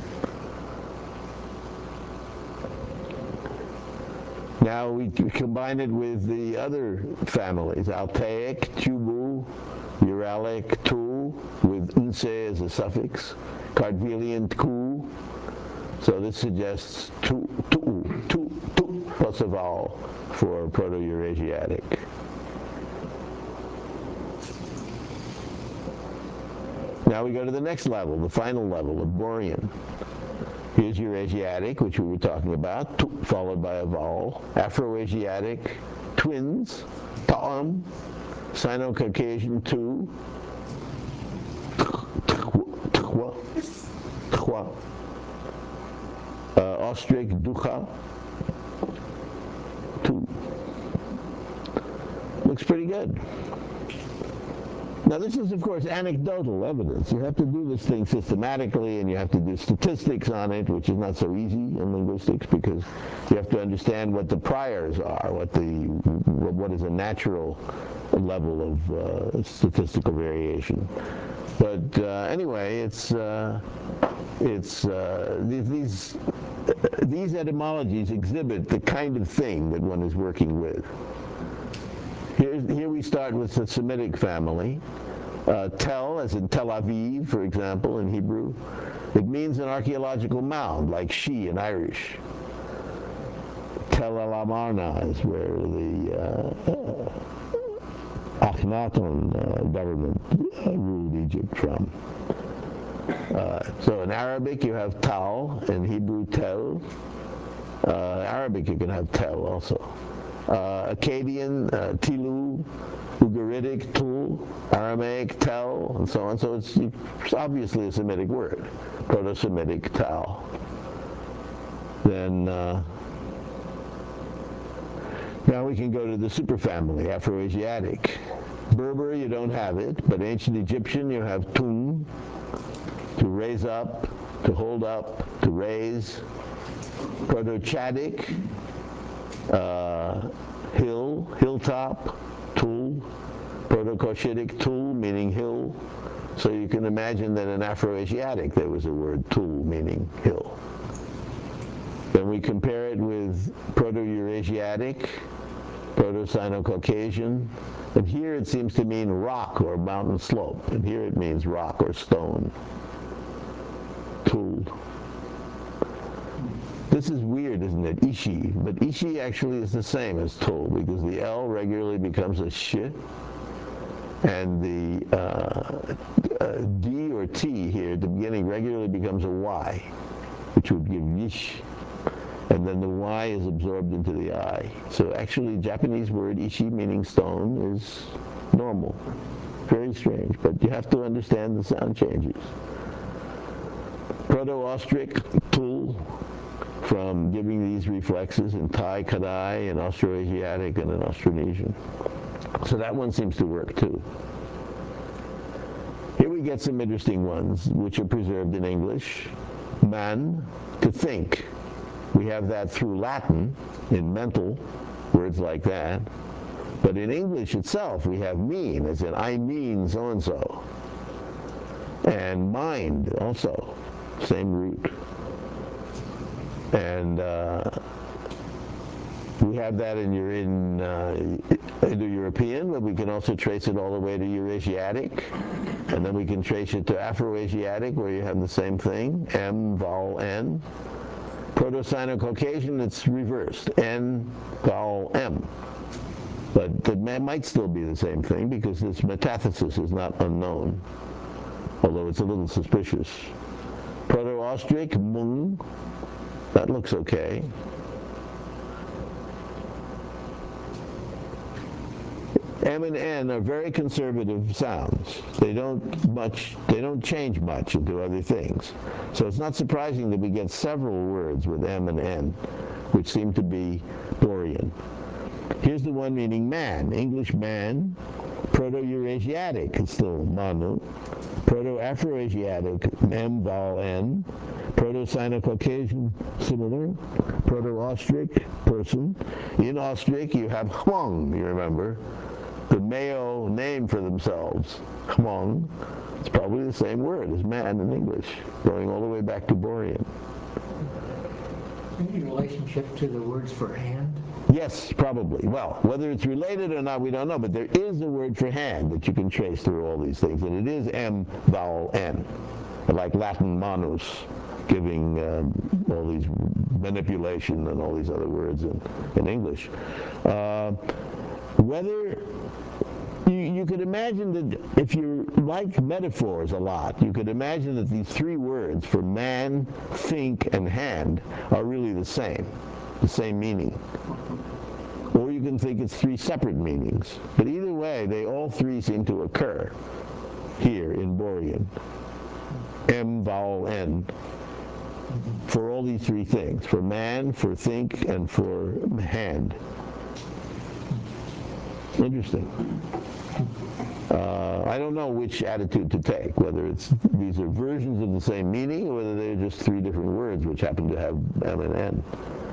[SPEAKER 1] Now we combine it with the other families, Altaic, Tubu, Uralic, Tu, with unse as a suffix, Kartvelian, Tku. So this suggests tu, tu, tu, tu, plus a vowel for Proto-Eurasiatic. Now we go to the next level, the final level of Borean. Here's Eurasiatic, which we were talking about, tu, followed by a vowel. Afroasiatic, twins, ta'am. Sino-Caucasian, tu. Tchwa, tchwa. Uh, Austric, ducha, tu. Looks pretty good. Now this is, of course, anecdotal evidence. You have to do this thing systematically, and you have to do statistics on it, which is not so easy in linguistics, because you have to understand what the priors are, what the what is a natural level of uh, statistical variation. But uh, anyway, it's uh, it's uh, these these etymologies exhibit the kind of thing that one is working with. Here, here we start with the Semitic family. Uh, tel, as in Tel Aviv, for example, in Hebrew. It means an archaeological mound, like she in Irish. Tel El Amarna is where the uh, uh, Akhenaton uh, government uh, ruled Egypt from. Uh, so in Arabic you have Tal, in Hebrew Tel. Uh, Arabic you can have Tel also. Uh, Akkadian, uh, Tilu, Ugaritic, Tul, Aramaic, Tel, and so on. So it's, it's obviously a Semitic word, Proto-Semitic Tal. Then uh, now we can go to the superfamily, Afroasiatic. Berber, you don't have it, but ancient Egyptian, you have Tum, to raise up, to hold up, to raise. Proto-Chadic, uh, hill, hilltop, Tul. Proto-Cushitic, Tul, meaning hill. So you can imagine that in Afroasiatic there was a word Tul, meaning hill. Then we compare it with Proto-Eurasiatic, Proto-Sino-Caucasian, and here it seems to mean rock or mountain slope, and here it means rock or stone. Tul. This is weird, isn't it? Ishi. But Ishi actually is the same as Tul, because the L regularly becomes a sh, and the uh, uh, D or T here at the beginning regularly becomes a Y, which would give Yish. And then the Y is absorbed into the I. So actually, Japanese word Ishi, meaning stone, is normal. Very strange, but you have to understand the sound changes. Proto-Austric, Tul, from giving these reflexes in Thai, Kadai, and Austroasiatic, and in Austronesian. So that one seems to work too. Here we get some interesting ones, which are preserved in English. Man, to think. We have that through Latin, in mental, words like that. But in English itself, we have mean, as in I mean so-and-so. And mind, also, same root. And uh, we have that in, in uh, Indo-European, but we can also trace it all the way to Eurasiatic. And then we can trace it to Afroasiatic, where you have the same thing, M, vowel, N. Proto-Sino-Caucasian, it's reversed, N, vowel, M. But it might still be the same thing, because this metathesis is not unknown, although it's a little suspicious. Proto-Austric, Mung, that looks okay. M and N are very conservative sounds. They don't much, they don't change much into other things. So it's not surprising that we get several words with M and N, which seem to be Borean. Here's the one meaning man, English man. Proto-Eurasiatic, it's still Manu. Proto-Afroasiatic, M, vowel, N. Proto-Sino-Caucasian, similar. Proto-Austric, person. In Austric, you have Hmong, you remember. The Mayo name for themselves, Hmong. It's probably the same word as man in English, going all the way back to Borean.
[SPEAKER 4] Any relationship to the words for hand?
[SPEAKER 1] Yes, probably. Well, whether it's related or not, we don't know, but there is a word for hand that you can trace through all these things, and it is M, vowel, N, like Latin manus, giving um, all these manipulation and all these other words in, in English. Uh, whether you, you could imagine that if you like metaphors a lot, you could imagine that these three words for man, think, and hand are really the same, the same meaning. Or you can think it's three separate meanings. But either way, they all three seem to occur here in Borean. M, vowel, N. For all these three things, for man, for think, and for hand. Interesting. Uh, I don't know which attitude to take, whether it's these are versions of the same meaning or whether they're just three different words which happen to have M and N.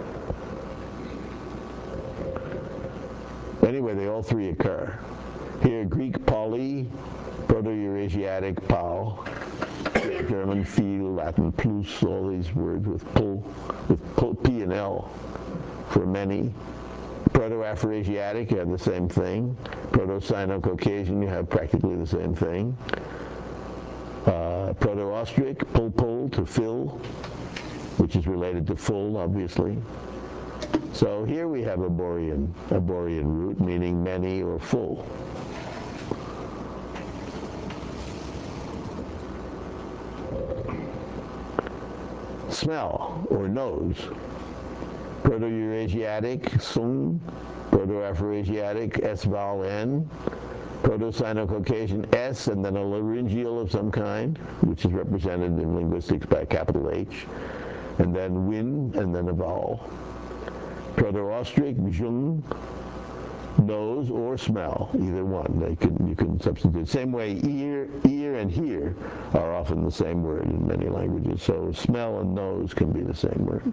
[SPEAKER 1] Anyway, they all three occur. Here, Greek poly, Proto-Eurasiatic pau, German viel, Latin plus, all these words with pull, with P and L for many. Proto-Afroasiatic, you have the same thing. Proto-Sino-Caucasian, you have practically the same thing. Uh, Proto-Austric, pull-pull, to fill, which is related to full, obviously. So here we have a Borean, a Borean root, meaning many or full. Smell, or nose. Proto-Eurasiatic, sung. Proto-Afroasiatic, S vowel N. Proto-Sino-Caucasian, S, and then a laryngeal of some kind, which is represented in linguistics by a capital H. And then win, and then a vowel. Proto-Austric, jung, nose or smell, either one. They can, you can substitute. Same way, ear, ear and hear are often the same word in many languages. So smell and nose can be the same word.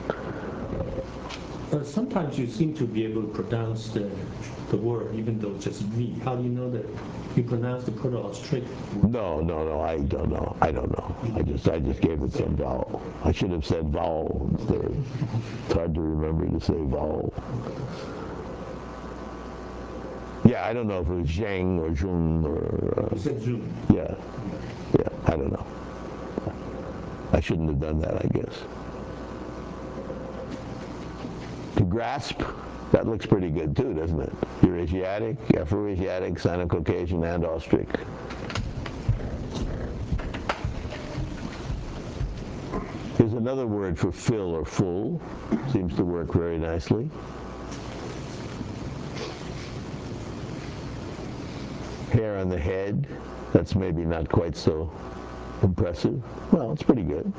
[SPEAKER 4] Uh, sometimes you seem to be able to pronounce the, the word, even though it's just me. How do you know that you pronounce the Proto-Austric word?
[SPEAKER 1] No, no, no, I don't know. I don't know. I just I just gave it some vowel. I should have said vowel instead. It's hard to remember to say vowel. Yeah, I don't know if it was Zhang or Zhong or... Uh,
[SPEAKER 4] You said Zoom.
[SPEAKER 1] yeah, yeah, I don't know. I shouldn't have done that, I guess. To grasp, that looks pretty good too, doesn't it? Eurasiatic, Afroasiatic, Sino-Caucasian, and Austric. Here's another word for fill or full. Seems to work very nicely. Hair on the head, that's maybe not quite so impressive. Well, it's pretty good.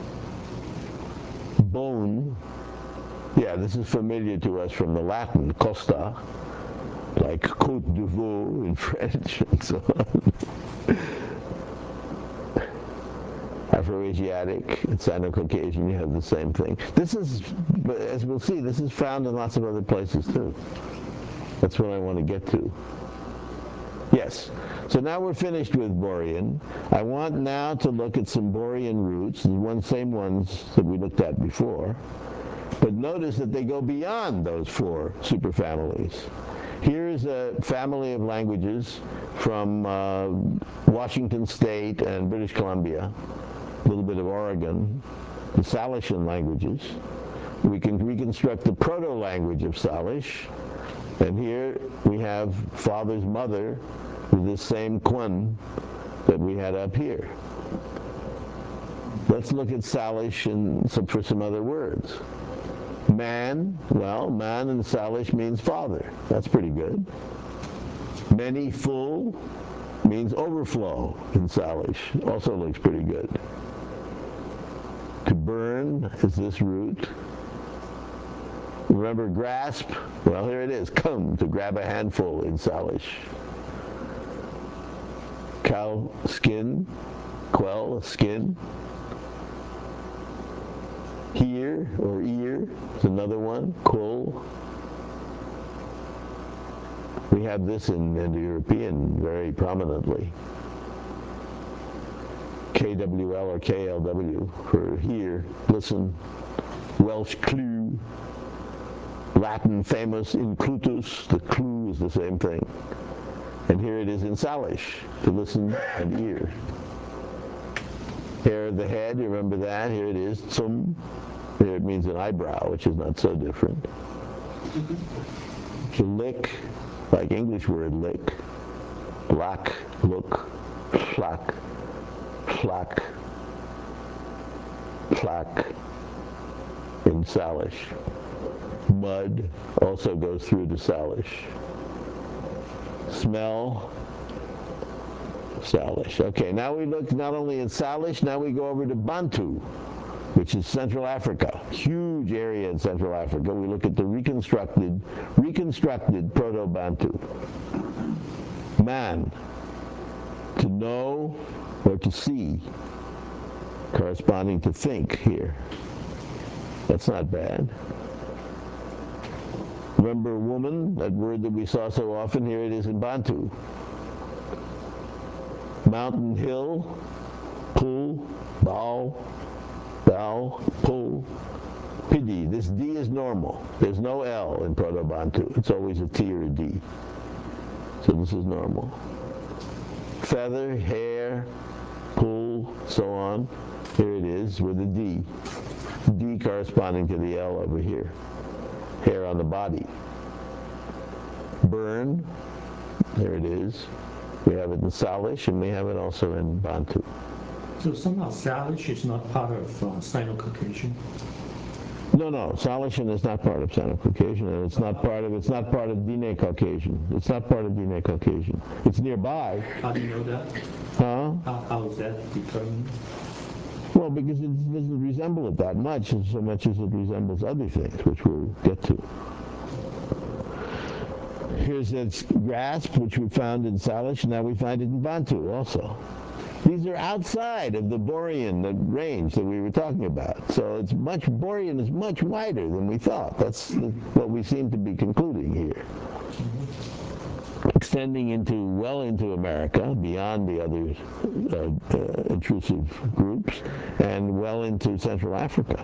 [SPEAKER 1] Bone, yeah, this is familiar to us from the Latin, costa, like Côte de Veau in French and so on. Afroasiatic and Sino-Caucasian, you have the same thing. This is, as we'll see, this is found in lots of other places too. That's what I want to get to. Yes, so now we're finished with Borean. I want now to look at some Borean roots, the one, same ones that we looked at before. But notice that they go beyond those four superfamilies. Here is a family of languages from uh, Washington State and British Columbia, a little bit of Oregon, the Salishan languages. We can reconstruct the proto-language of Salish. And here we have father's mother with this same Kwan that we had up here. Let's look at Salish and some, for some other words. Man, well, man in Salish means father. That's pretty good. Many full means overflow in Salish. Also looks pretty good. To burn is this root. Remember grasp? Well, here it is. Come, to grab a handful in Salish. Cow skin, quell, skin. Hear or ear is another one. Kul. We have this in Indo-European very prominently. K W L or K L W for hear, listen. Welsh clue. Latin famous inclutus, the clue is the same thing. And here it is in Salish, to listen and ear. Hair of the head, you remember that? Here it is, tsum. Here it means an eyebrow, which is not so different. To lick, like English word lick. Black, look, plack, plack, plack in Salish. Mud also goes through to Salish. Smell, Salish. Okay, now we look not only at Salish, now we go over to Bantu, which is Central Africa. Huge area in Central Africa. We look at the reconstructed, reconstructed Proto-Bantu. Man, to know or to see, corresponding to think here. That's not bad. Remember woman, that word that we saw so often? Here it is in Bantu. Mountain, hill, pull, bow, bow, pull. Pidi. This D is normal. There's no L in Proto-Bantu. It's always a T or a D. So this is normal. Feather, hair, pull, so on. Here it is with a D. D corresponding to the L over here. Hair on the body. Burn, there it is. We have it in Salish and we have it also in Bantu.
[SPEAKER 4] So somehow Salish is not part of uh, Sino-Caucasian?
[SPEAKER 1] No, no, Salishan is not part of Sino-Caucasian, and it's not part of it's not part of Diné Caucasian. It's not part of Diné Caucasian. It's nearby.
[SPEAKER 4] How do you know that?
[SPEAKER 1] Huh?
[SPEAKER 4] How, how is that determined?
[SPEAKER 1] Well, because it doesn't resemble it that much, so much as it resembles other things, which we'll get to. Here's its grasp, which we found in Salish, now we find it in Bantu also. These are outside of the Borean the range that we were talking about. So it's much, Borean is much wider than we thought. That's the, what we seem to be concluding here. Extending into, well into America, beyond the other uh, uh, intrusive groups, and well into Central Africa.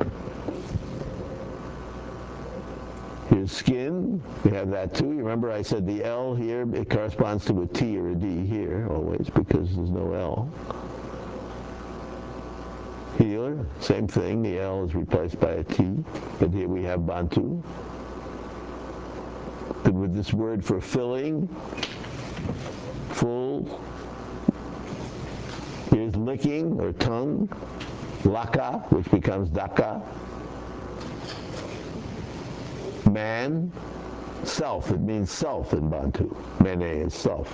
[SPEAKER 1] Here's skin, we have that too. You remember I said the L here, it corresponds to a T or a D here always because there's no L. Here, same thing, the L is replaced by a T, but here we have Bantu. And with this word for filling, full, here's licking or tongue, laka, which becomes daka. Man, self, it means self in Bantu. Mene is self.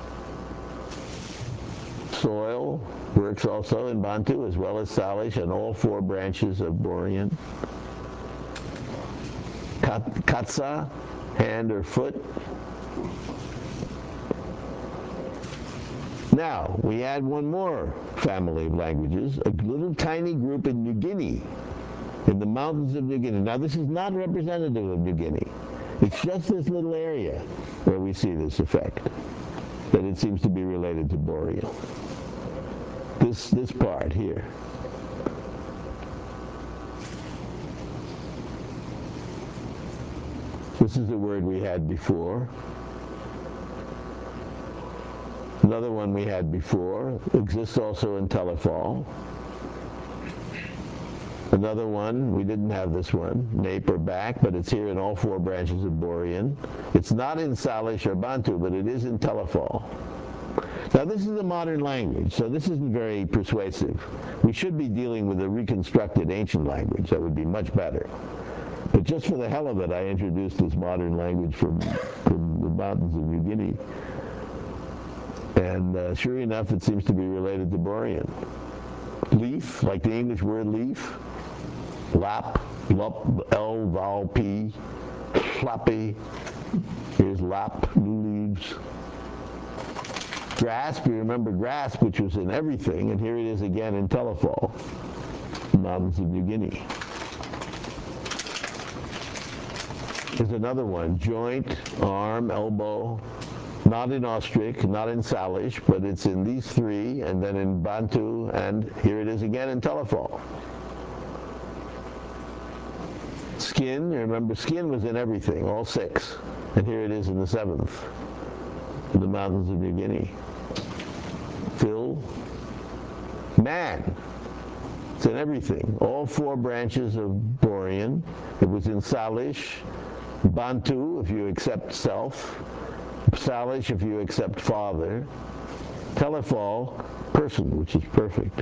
[SPEAKER 1] Soil works also in Bantu as well as Salish and all four branches of Borean. Katsa, hand or foot. Now, we add one more family of languages, a little tiny group in New Guinea. In the mountains of New Guinea. Now this is not representative of New Guinea. It's just this little area where we see this effect, that it seems to be related to Boreal. This, this part here. This is a word we had before. Another one we had before, exists also in Telefal. Another one, we didn't have this one, nape or back, but it's here in all four branches of Borean. It's not in Salish or Bantu, but it is in Telefal. Now this is a modern language, so this isn't very persuasive. We should be dealing with a reconstructed ancient language. That would be much better. But just for the hell of it, I introduced this modern language from, from the mountains of New Guinea. And uh, sure enough, it seems to be related to Borean. Leaf, like the English word leaf. Lap, lup, L, vowel, P, floppy. Here's lap, new leaves. Grasp, you remember grasp, which was in everything, and here it is again in Telefal, mountains of New Guinea. Here's another one, joint, arm, elbow, not in Austric, not in Salish, but it's in these three, and then in Bantu, and here it is again in Telefal. Skin, you remember skin was in everything, all six. And here it is in the seventh, in the mountains of New Guinea. Fill, man, it's in everything. All four branches of Borean. It was in Salish, Bantu, if you accept self, Salish, if you accept father, Telefal, person, which is perfect.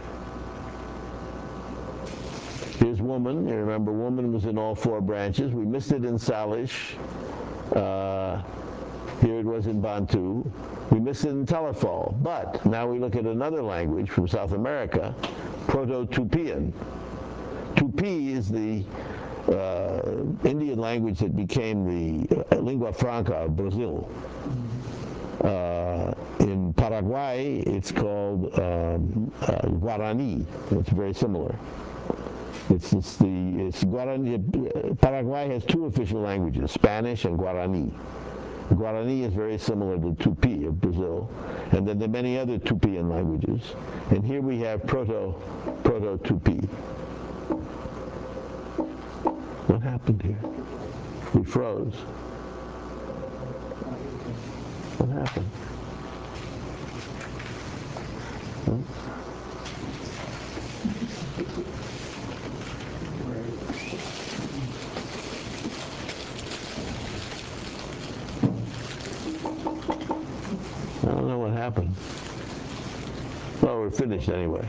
[SPEAKER 1] Here's woman. You remember woman was in all four branches. We missed it in Salish. Uh, here it was in Bantu. We missed it in Telefal. But now we look at another language from South America, Proto-Tupian. Tupi is the uh, Indian language that became the uh, lingua franca of Brazil. Uh, in Paraguay, it's called um, uh, Guarani. It's very similar. It's, it's the it's Guarani. Paraguay has two official languages, Spanish and Guarani. Guarani is very similar to Tupi of Brazil, and then there are many other Tupian languages. And here we have Proto Proto Tupi. What happened here? We froze. What happened? Huh? I don't know what happened. Well, we're finished anyway.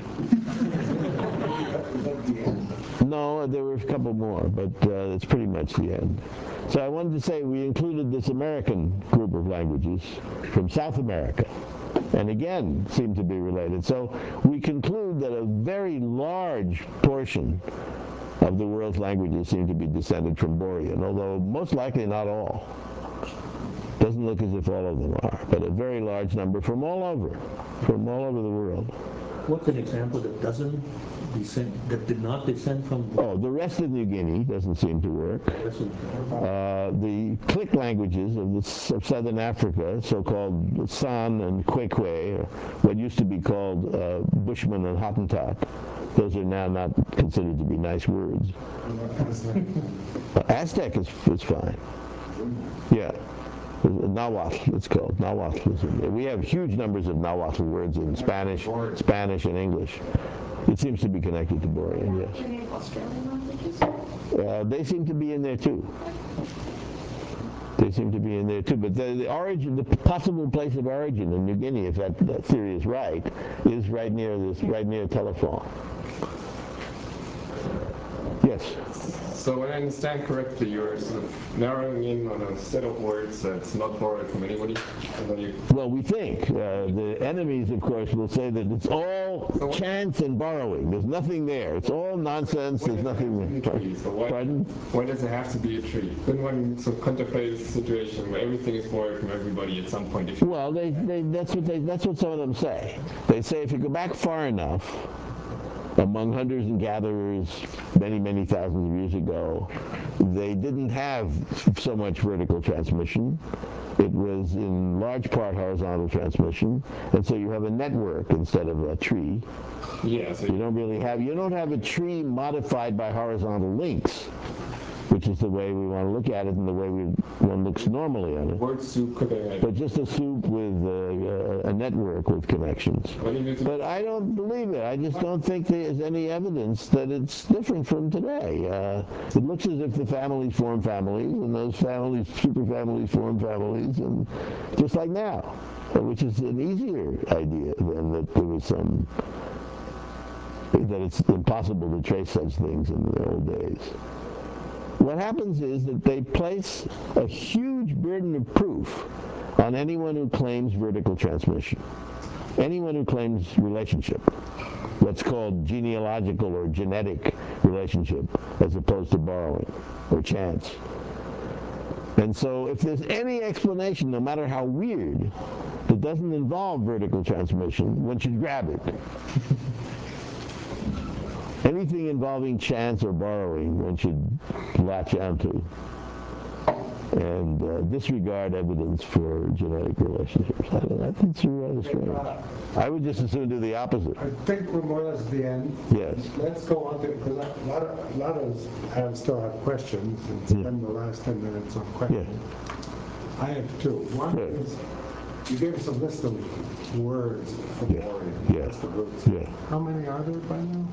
[SPEAKER 1] No, there were a couple more, but uh, it's pretty much the end. So I wanted to say we included this American group of languages from South America, and again seem to be related. So we conclude that a very large portion of the world's languages seem to be descended from Borean, although most likely not all. Doesn't look as if all of them are, but a very large number from all over, from all over the world.
[SPEAKER 4] What's an example that doesn't descend, that did not descend from?
[SPEAKER 1] Oh, the rest of New Guinea doesn't seem to work. Uh, the click languages of, the, of southern Africa, so-called San and Kwekwe, or what used to be called uh, Bushman and Hottentot, those are now not considered to be nice words. Uh, Aztec is, is fine. Yeah. Nahuatl, it's called. Nahuatl is in there. We have huge numbers of Nahuatl words in Spanish, Spanish and English. It seems to be connected to Borean, yes.
[SPEAKER 5] Any Australian languages?
[SPEAKER 1] Uh, they seem to be in there too. They seem to be in there too. But the, the origin, the possible place of origin in New Guinea, if that, that theory is right, is right near this, right near Telephone. Yes.
[SPEAKER 3] So when I understand correctly, you're sort of narrowing in on a set of words that's not borrowed from anybody, and then you...
[SPEAKER 1] Well, we think. Uh, the enemies, of course, will say that it's all
[SPEAKER 3] So what,
[SPEAKER 1] chance and borrowing. There's nothing there. It's all nonsense. There's nothing there.
[SPEAKER 3] so why,
[SPEAKER 1] Pardon?
[SPEAKER 3] why does it have to be a tree? Then one sort of contemplates a situation where everything is borrowed from everybody at some point. If you...
[SPEAKER 1] Well, they, they, that's what they, that's what some of them say. They say if you go back far enough, among hunters and gatherers many, many thousands of years ago, they didn't have so much vertical transmission. It was in large part horizontal transmission, and so you have a network instead of a tree.
[SPEAKER 3] Yeah, so
[SPEAKER 1] You don't really have, you don't have a tree modified by horizontal links, which is the way we want to look at it and the way we, one looks normally on it.
[SPEAKER 3] word soup cooking.
[SPEAKER 1] But just a soup with uh, a network with connections. But I don't believe it. I just don't think there's any evidence that it's different from today. Uh, it looks as if the families form families, and those families, super families, form families, and just like now, which is an easier idea than that there was some, that it's impossible to trace such things in the old days. What happens is that they place a huge burden of proof on anyone who claims vertical transmission, anyone who claims relationship, what's called genealogical or genetic relationship, as opposed to borrowing or chance. And so if there's any explanation, no matter how weird, that doesn't involve vertical transmission, one should grab it. Anything involving chance or borrowing, one should latch onto and uh, disregard evidence for genetic relationships. I, I think it's rather strange. I would just as soon do the opposite.
[SPEAKER 2] I think we're more or less at the end.
[SPEAKER 1] Yes.
[SPEAKER 2] Let's go on to, because a lot of, a lot of us have, still have questions, and spend the last ten minutes on questions.
[SPEAKER 1] Yeah.
[SPEAKER 2] I have two. One
[SPEAKER 1] Good.
[SPEAKER 2] is, you gave us a list of words for
[SPEAKER 1] Yeah.
[SPEAKER 2] Borean.
[SPEAKER 1] Yeah.
[SPEAKER 2] That's the roots.
[SPEAKER 1] Yeah.
[SPEAKER 2] How many are there by now?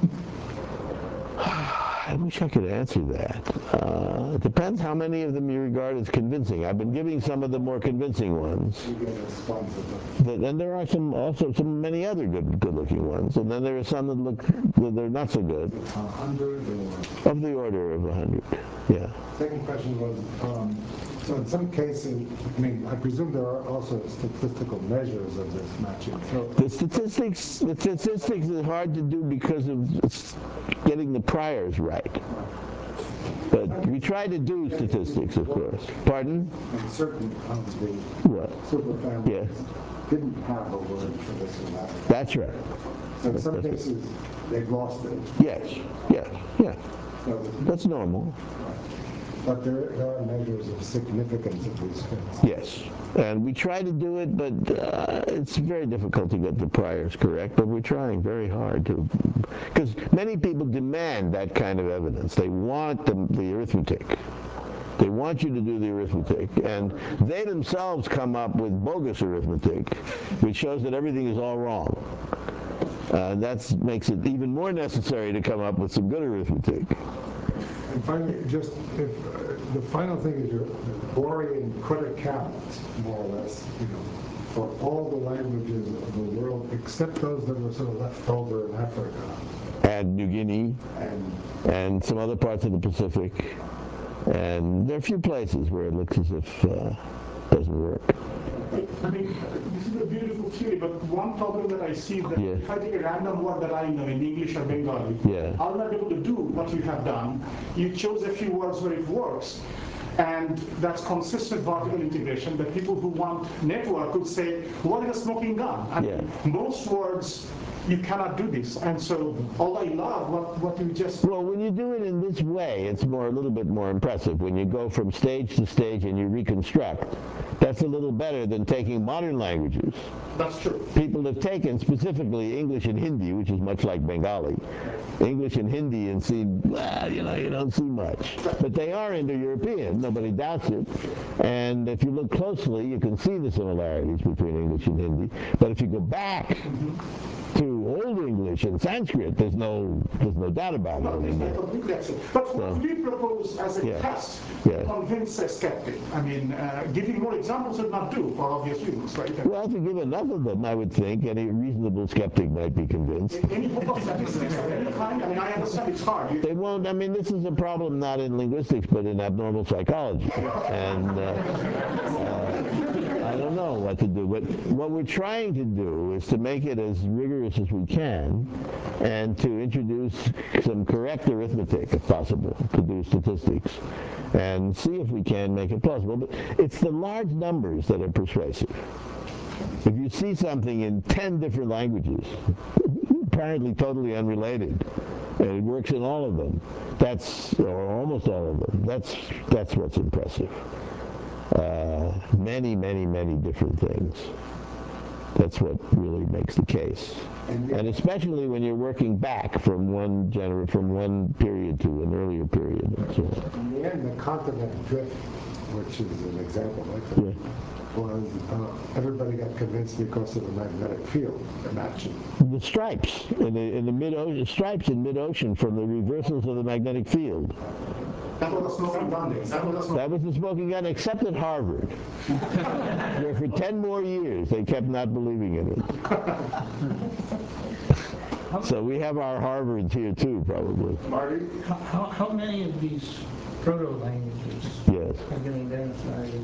[SPEAKER 1] I wish I could answer that. Uh, it depends how many of them you regard as convincing. I've been giving some of the more convincing ones.
[SPEAKER 2] You gave us ones of them.
[SPEAKER 1] And there are some also some many other good good-looking ones. And then there are some that look that they're not so good.
[SPEAKER 2] A hundred or...
[SPEAKER 1] Of the order of a hundred. Yeah.
[SPEAKER 2] Second question was, um, so in some cases, I mean, I presume there are also statistical measures of this matching. So
[SPEAKER 1] The statistics, the statistics is hard to do because of getting the priors right. But we try to do statistics, of course. Pardon?
[SPEAKER 2] and certain of the
[SPEAKER 1] What?
[SPEAKER 2] superfamilies
[SPEAKER 1] Yes.
[SPEAKER 2] didn't have a word for this or that.
[SPEAKER 1] That's right.
[SPEAKER 2] So in some
[SPEAKER 1] That's right.
[SPEAKER 2] cases, they've lost it.
[SPEAKER 1] Yes. Yes. Yeah.
[SPEAKER 2] So,
[SPEAKER 1] That's normal.
[SPEAKER 2] But there, there are measures of significance of these things.
[SPEAKER 1] Yes, and we try to do it, but uh, it's very difficult to get the priors correct, but we're trying very hard to, because many people demand that kind of evidence. They want the, the arithmetic. They want you to do the arithmetic, and they themselves come up with bogus arithmetic, which shows that everything is all wrong. Uh, that makes it even more necessary to come up with some good arithmetic.
[SPEAKER 2] And finally, just if uh, the final thing is your Borean credit count, more or less, you know, for all the languages of the world except those that were sort of left over in Africa.
[SPEAKER 1] And New Guinea,
[SPEAKER 2] and,
[SPEAKER 1] and some other parts of the Pacific. And there are a few places where it looks as if uh, it doesn't work.
[SPEAKER 5] I mean, this is a beautiful theory, but one problem that I see is that
[SPEAKER 1] Yeah.
[SPEAKER 5] if I take a random word that I know in English or Bengali,
[SPEAKER 1] Yeah.
[SPEAKER 5] I'll not be able to do what you have done. You chose a few words where it works. And that's consistent vertical integration, that people who want network could say, what is a smoking gun? I mean,
[SPEAKER 1] Yeah.
[SPEAKER 5] most words, you cannot do this. And so, although I love what, what you just...
[SPEAKER 1] Well, when you do it in this way, it's more a little bit more impressive. When you go from stage to stage and you reconstruct, that's a little better than taking modern languages.
[SPEAKER 5] That's true.
[SPEAKER 1] People have taken specifically English and Hindi, which is much like Bengali, English and Hindi, and seen, well, you know, you don't see much. But they are Indo-European, nobody doubts it. And if you look closely, you can see the similarities between English and Hindi. But if you go back to Old English and Sanskrit, there's no, there's no doubt about it
[SPEAKER 5] No, I
[SPEAKER 1] anymore.
[SPEAKER 5] completely accept. But what
[SPEAKER 1] So-
[SPEAKER 5] we propose as a
[SPEAKER 1] Yeah.
[SPEAKER 5] test
[SPEAKER 1] Yeah.
[SPEAKER 5] to convince a skeptic, I mean, uh, giving more examples would not do for obvious reasons, right?
[SPEAKER 1] Well, if you give enough of them, I would think any reasonable skeptic might be convinced.
[SPEAKER 5] Any book of statistics of any kind, I mean, I understand it's hard. You-
[SPEAKER 1] They won't, I mean, this is a problem not in linguistics, but in abnormal psychology. And uh, uh, I don't know what to do. But what we're trying to do is to make it as rigorous as we can and to introduce some correct arithmetic, if possible, to do statistics and see if we can make it plausible. But it's the large numbers that are persuasive. If you see something in ten different languages, apparently totally unrelated, and it works in all of them, that's, or almost all of them, that's, that's what's impressive. Uh, many, many, many different things. That's what really makes the case. And especially when you're working back from one gener from one period to an earlier period and so on.
[SPEAKER 2] in the end, the continent drift, which is an example like that,
[SPEAKER 1] Yeah.
[SPEAKER 2] was uh, everybody got convinced because of the magnetic field matching.
[SPEAKER 1] The stripes in the, in the mid-ocean, stripes in mid-ocean from the reversals of the magnetic field.
[SPEAKER 5] That was a smoking gun. That was a smoking
[SPEAKER 1] That was the smoking gun, except at Harvard, where for ten more years they kept not believing in it. So we have our Harvards here too, probably.
[SPEAKER 5] Marty?
[SPEAKER 6] How, how- how many of these proto-languages
[SPEAKER 1] Yes.
[SPEAKER 6] have been identified?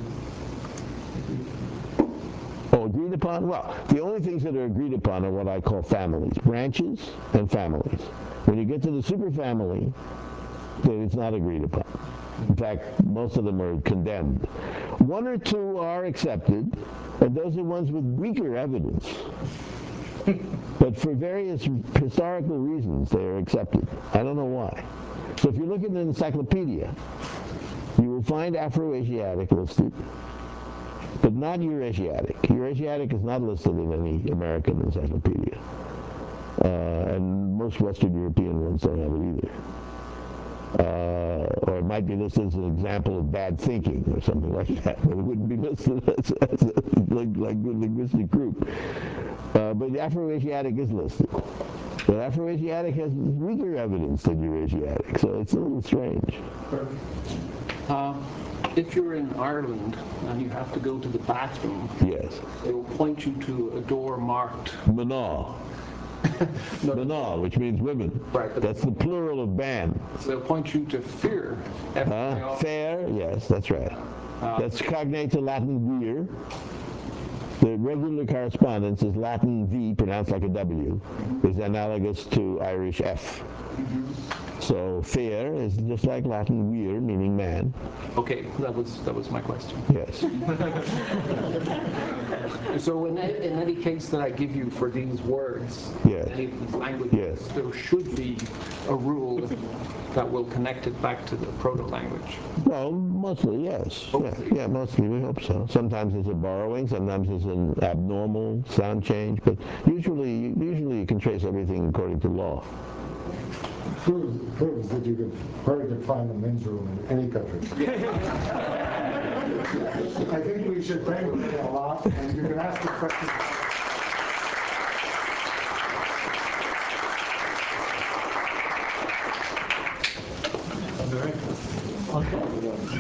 [SPEAKER 1] Oh, agreed upon? Well, the only things that are agreed upon are what I call families, branches and families. When you get to the superfamily, then it's not agreed upon. In fact, most of them are condemned. One or two are accepted, and those are ones with weaker evidence. But for various historical reasons, they are accepted. I don't know why. So if you look at the encyclopedia, you will find Afroasiatic listed, but not Eurasiatic. Eurasiatic is not listed in any American encyclopedia. Uh, and most Western European ones don't have it either. Uh, or it might be listed as an example of bad thinking or something like that, but it wouldn't be listed as, as a like, like good linguistic group. Uh, but Afroasiatic is listed. But Afroasiatic has weaker evidence than Eurasiatic, so it's a little strange.
[SPEAKER 7] Uh, if you're in Ireland and you have to go to the bathroom,
[SPEAKER 1] Yes.
[SPEAKER 7] they will point you to a door marked.
[SPEAKER 1] Manal. Manal, which means women.
[SPEAKER 7] Right, but-
[SPEAKER 1] That's the plural of ban.
[SPEAKER 7] So they'll point you to fear. F A
[SPEAKER 1] Huh?
[SPEAKER 7] R.
[SPEAKER 1] Fair, yes, that's right. That's cognate to Latin vir. The regular correspondence is Latin V, pronounced like a W, is analogous to Irish F. So fair is just like Latin vir, meaning man.
[SPEAKER 7] Okay, that was that was my question.
[SPEAKER 1] Yes.
[SPEAKER 7] So in, a- in any case that I give you for these words,
[SPEAKER 1] Yes.
[SPEAKER 7] any of these languages,
[SPEAKER 1] Yes.
[SPEAKER 7] there should be a rule that will connect it back to the proto-language.
[SPEAKER 1] Well, mostly, yes. Yeah, yeah, mostly, we hope so. Sometimes it's a borrowing, sometimes it's an abnormal sound change, but usually, usually you can trace everything according to law.
[SPEAKER 2] Proves, proves that you could hardly find a men's room in any country. I think we should thank you a lot, and you can ask the questions.
[SPEAKER 6] Okay.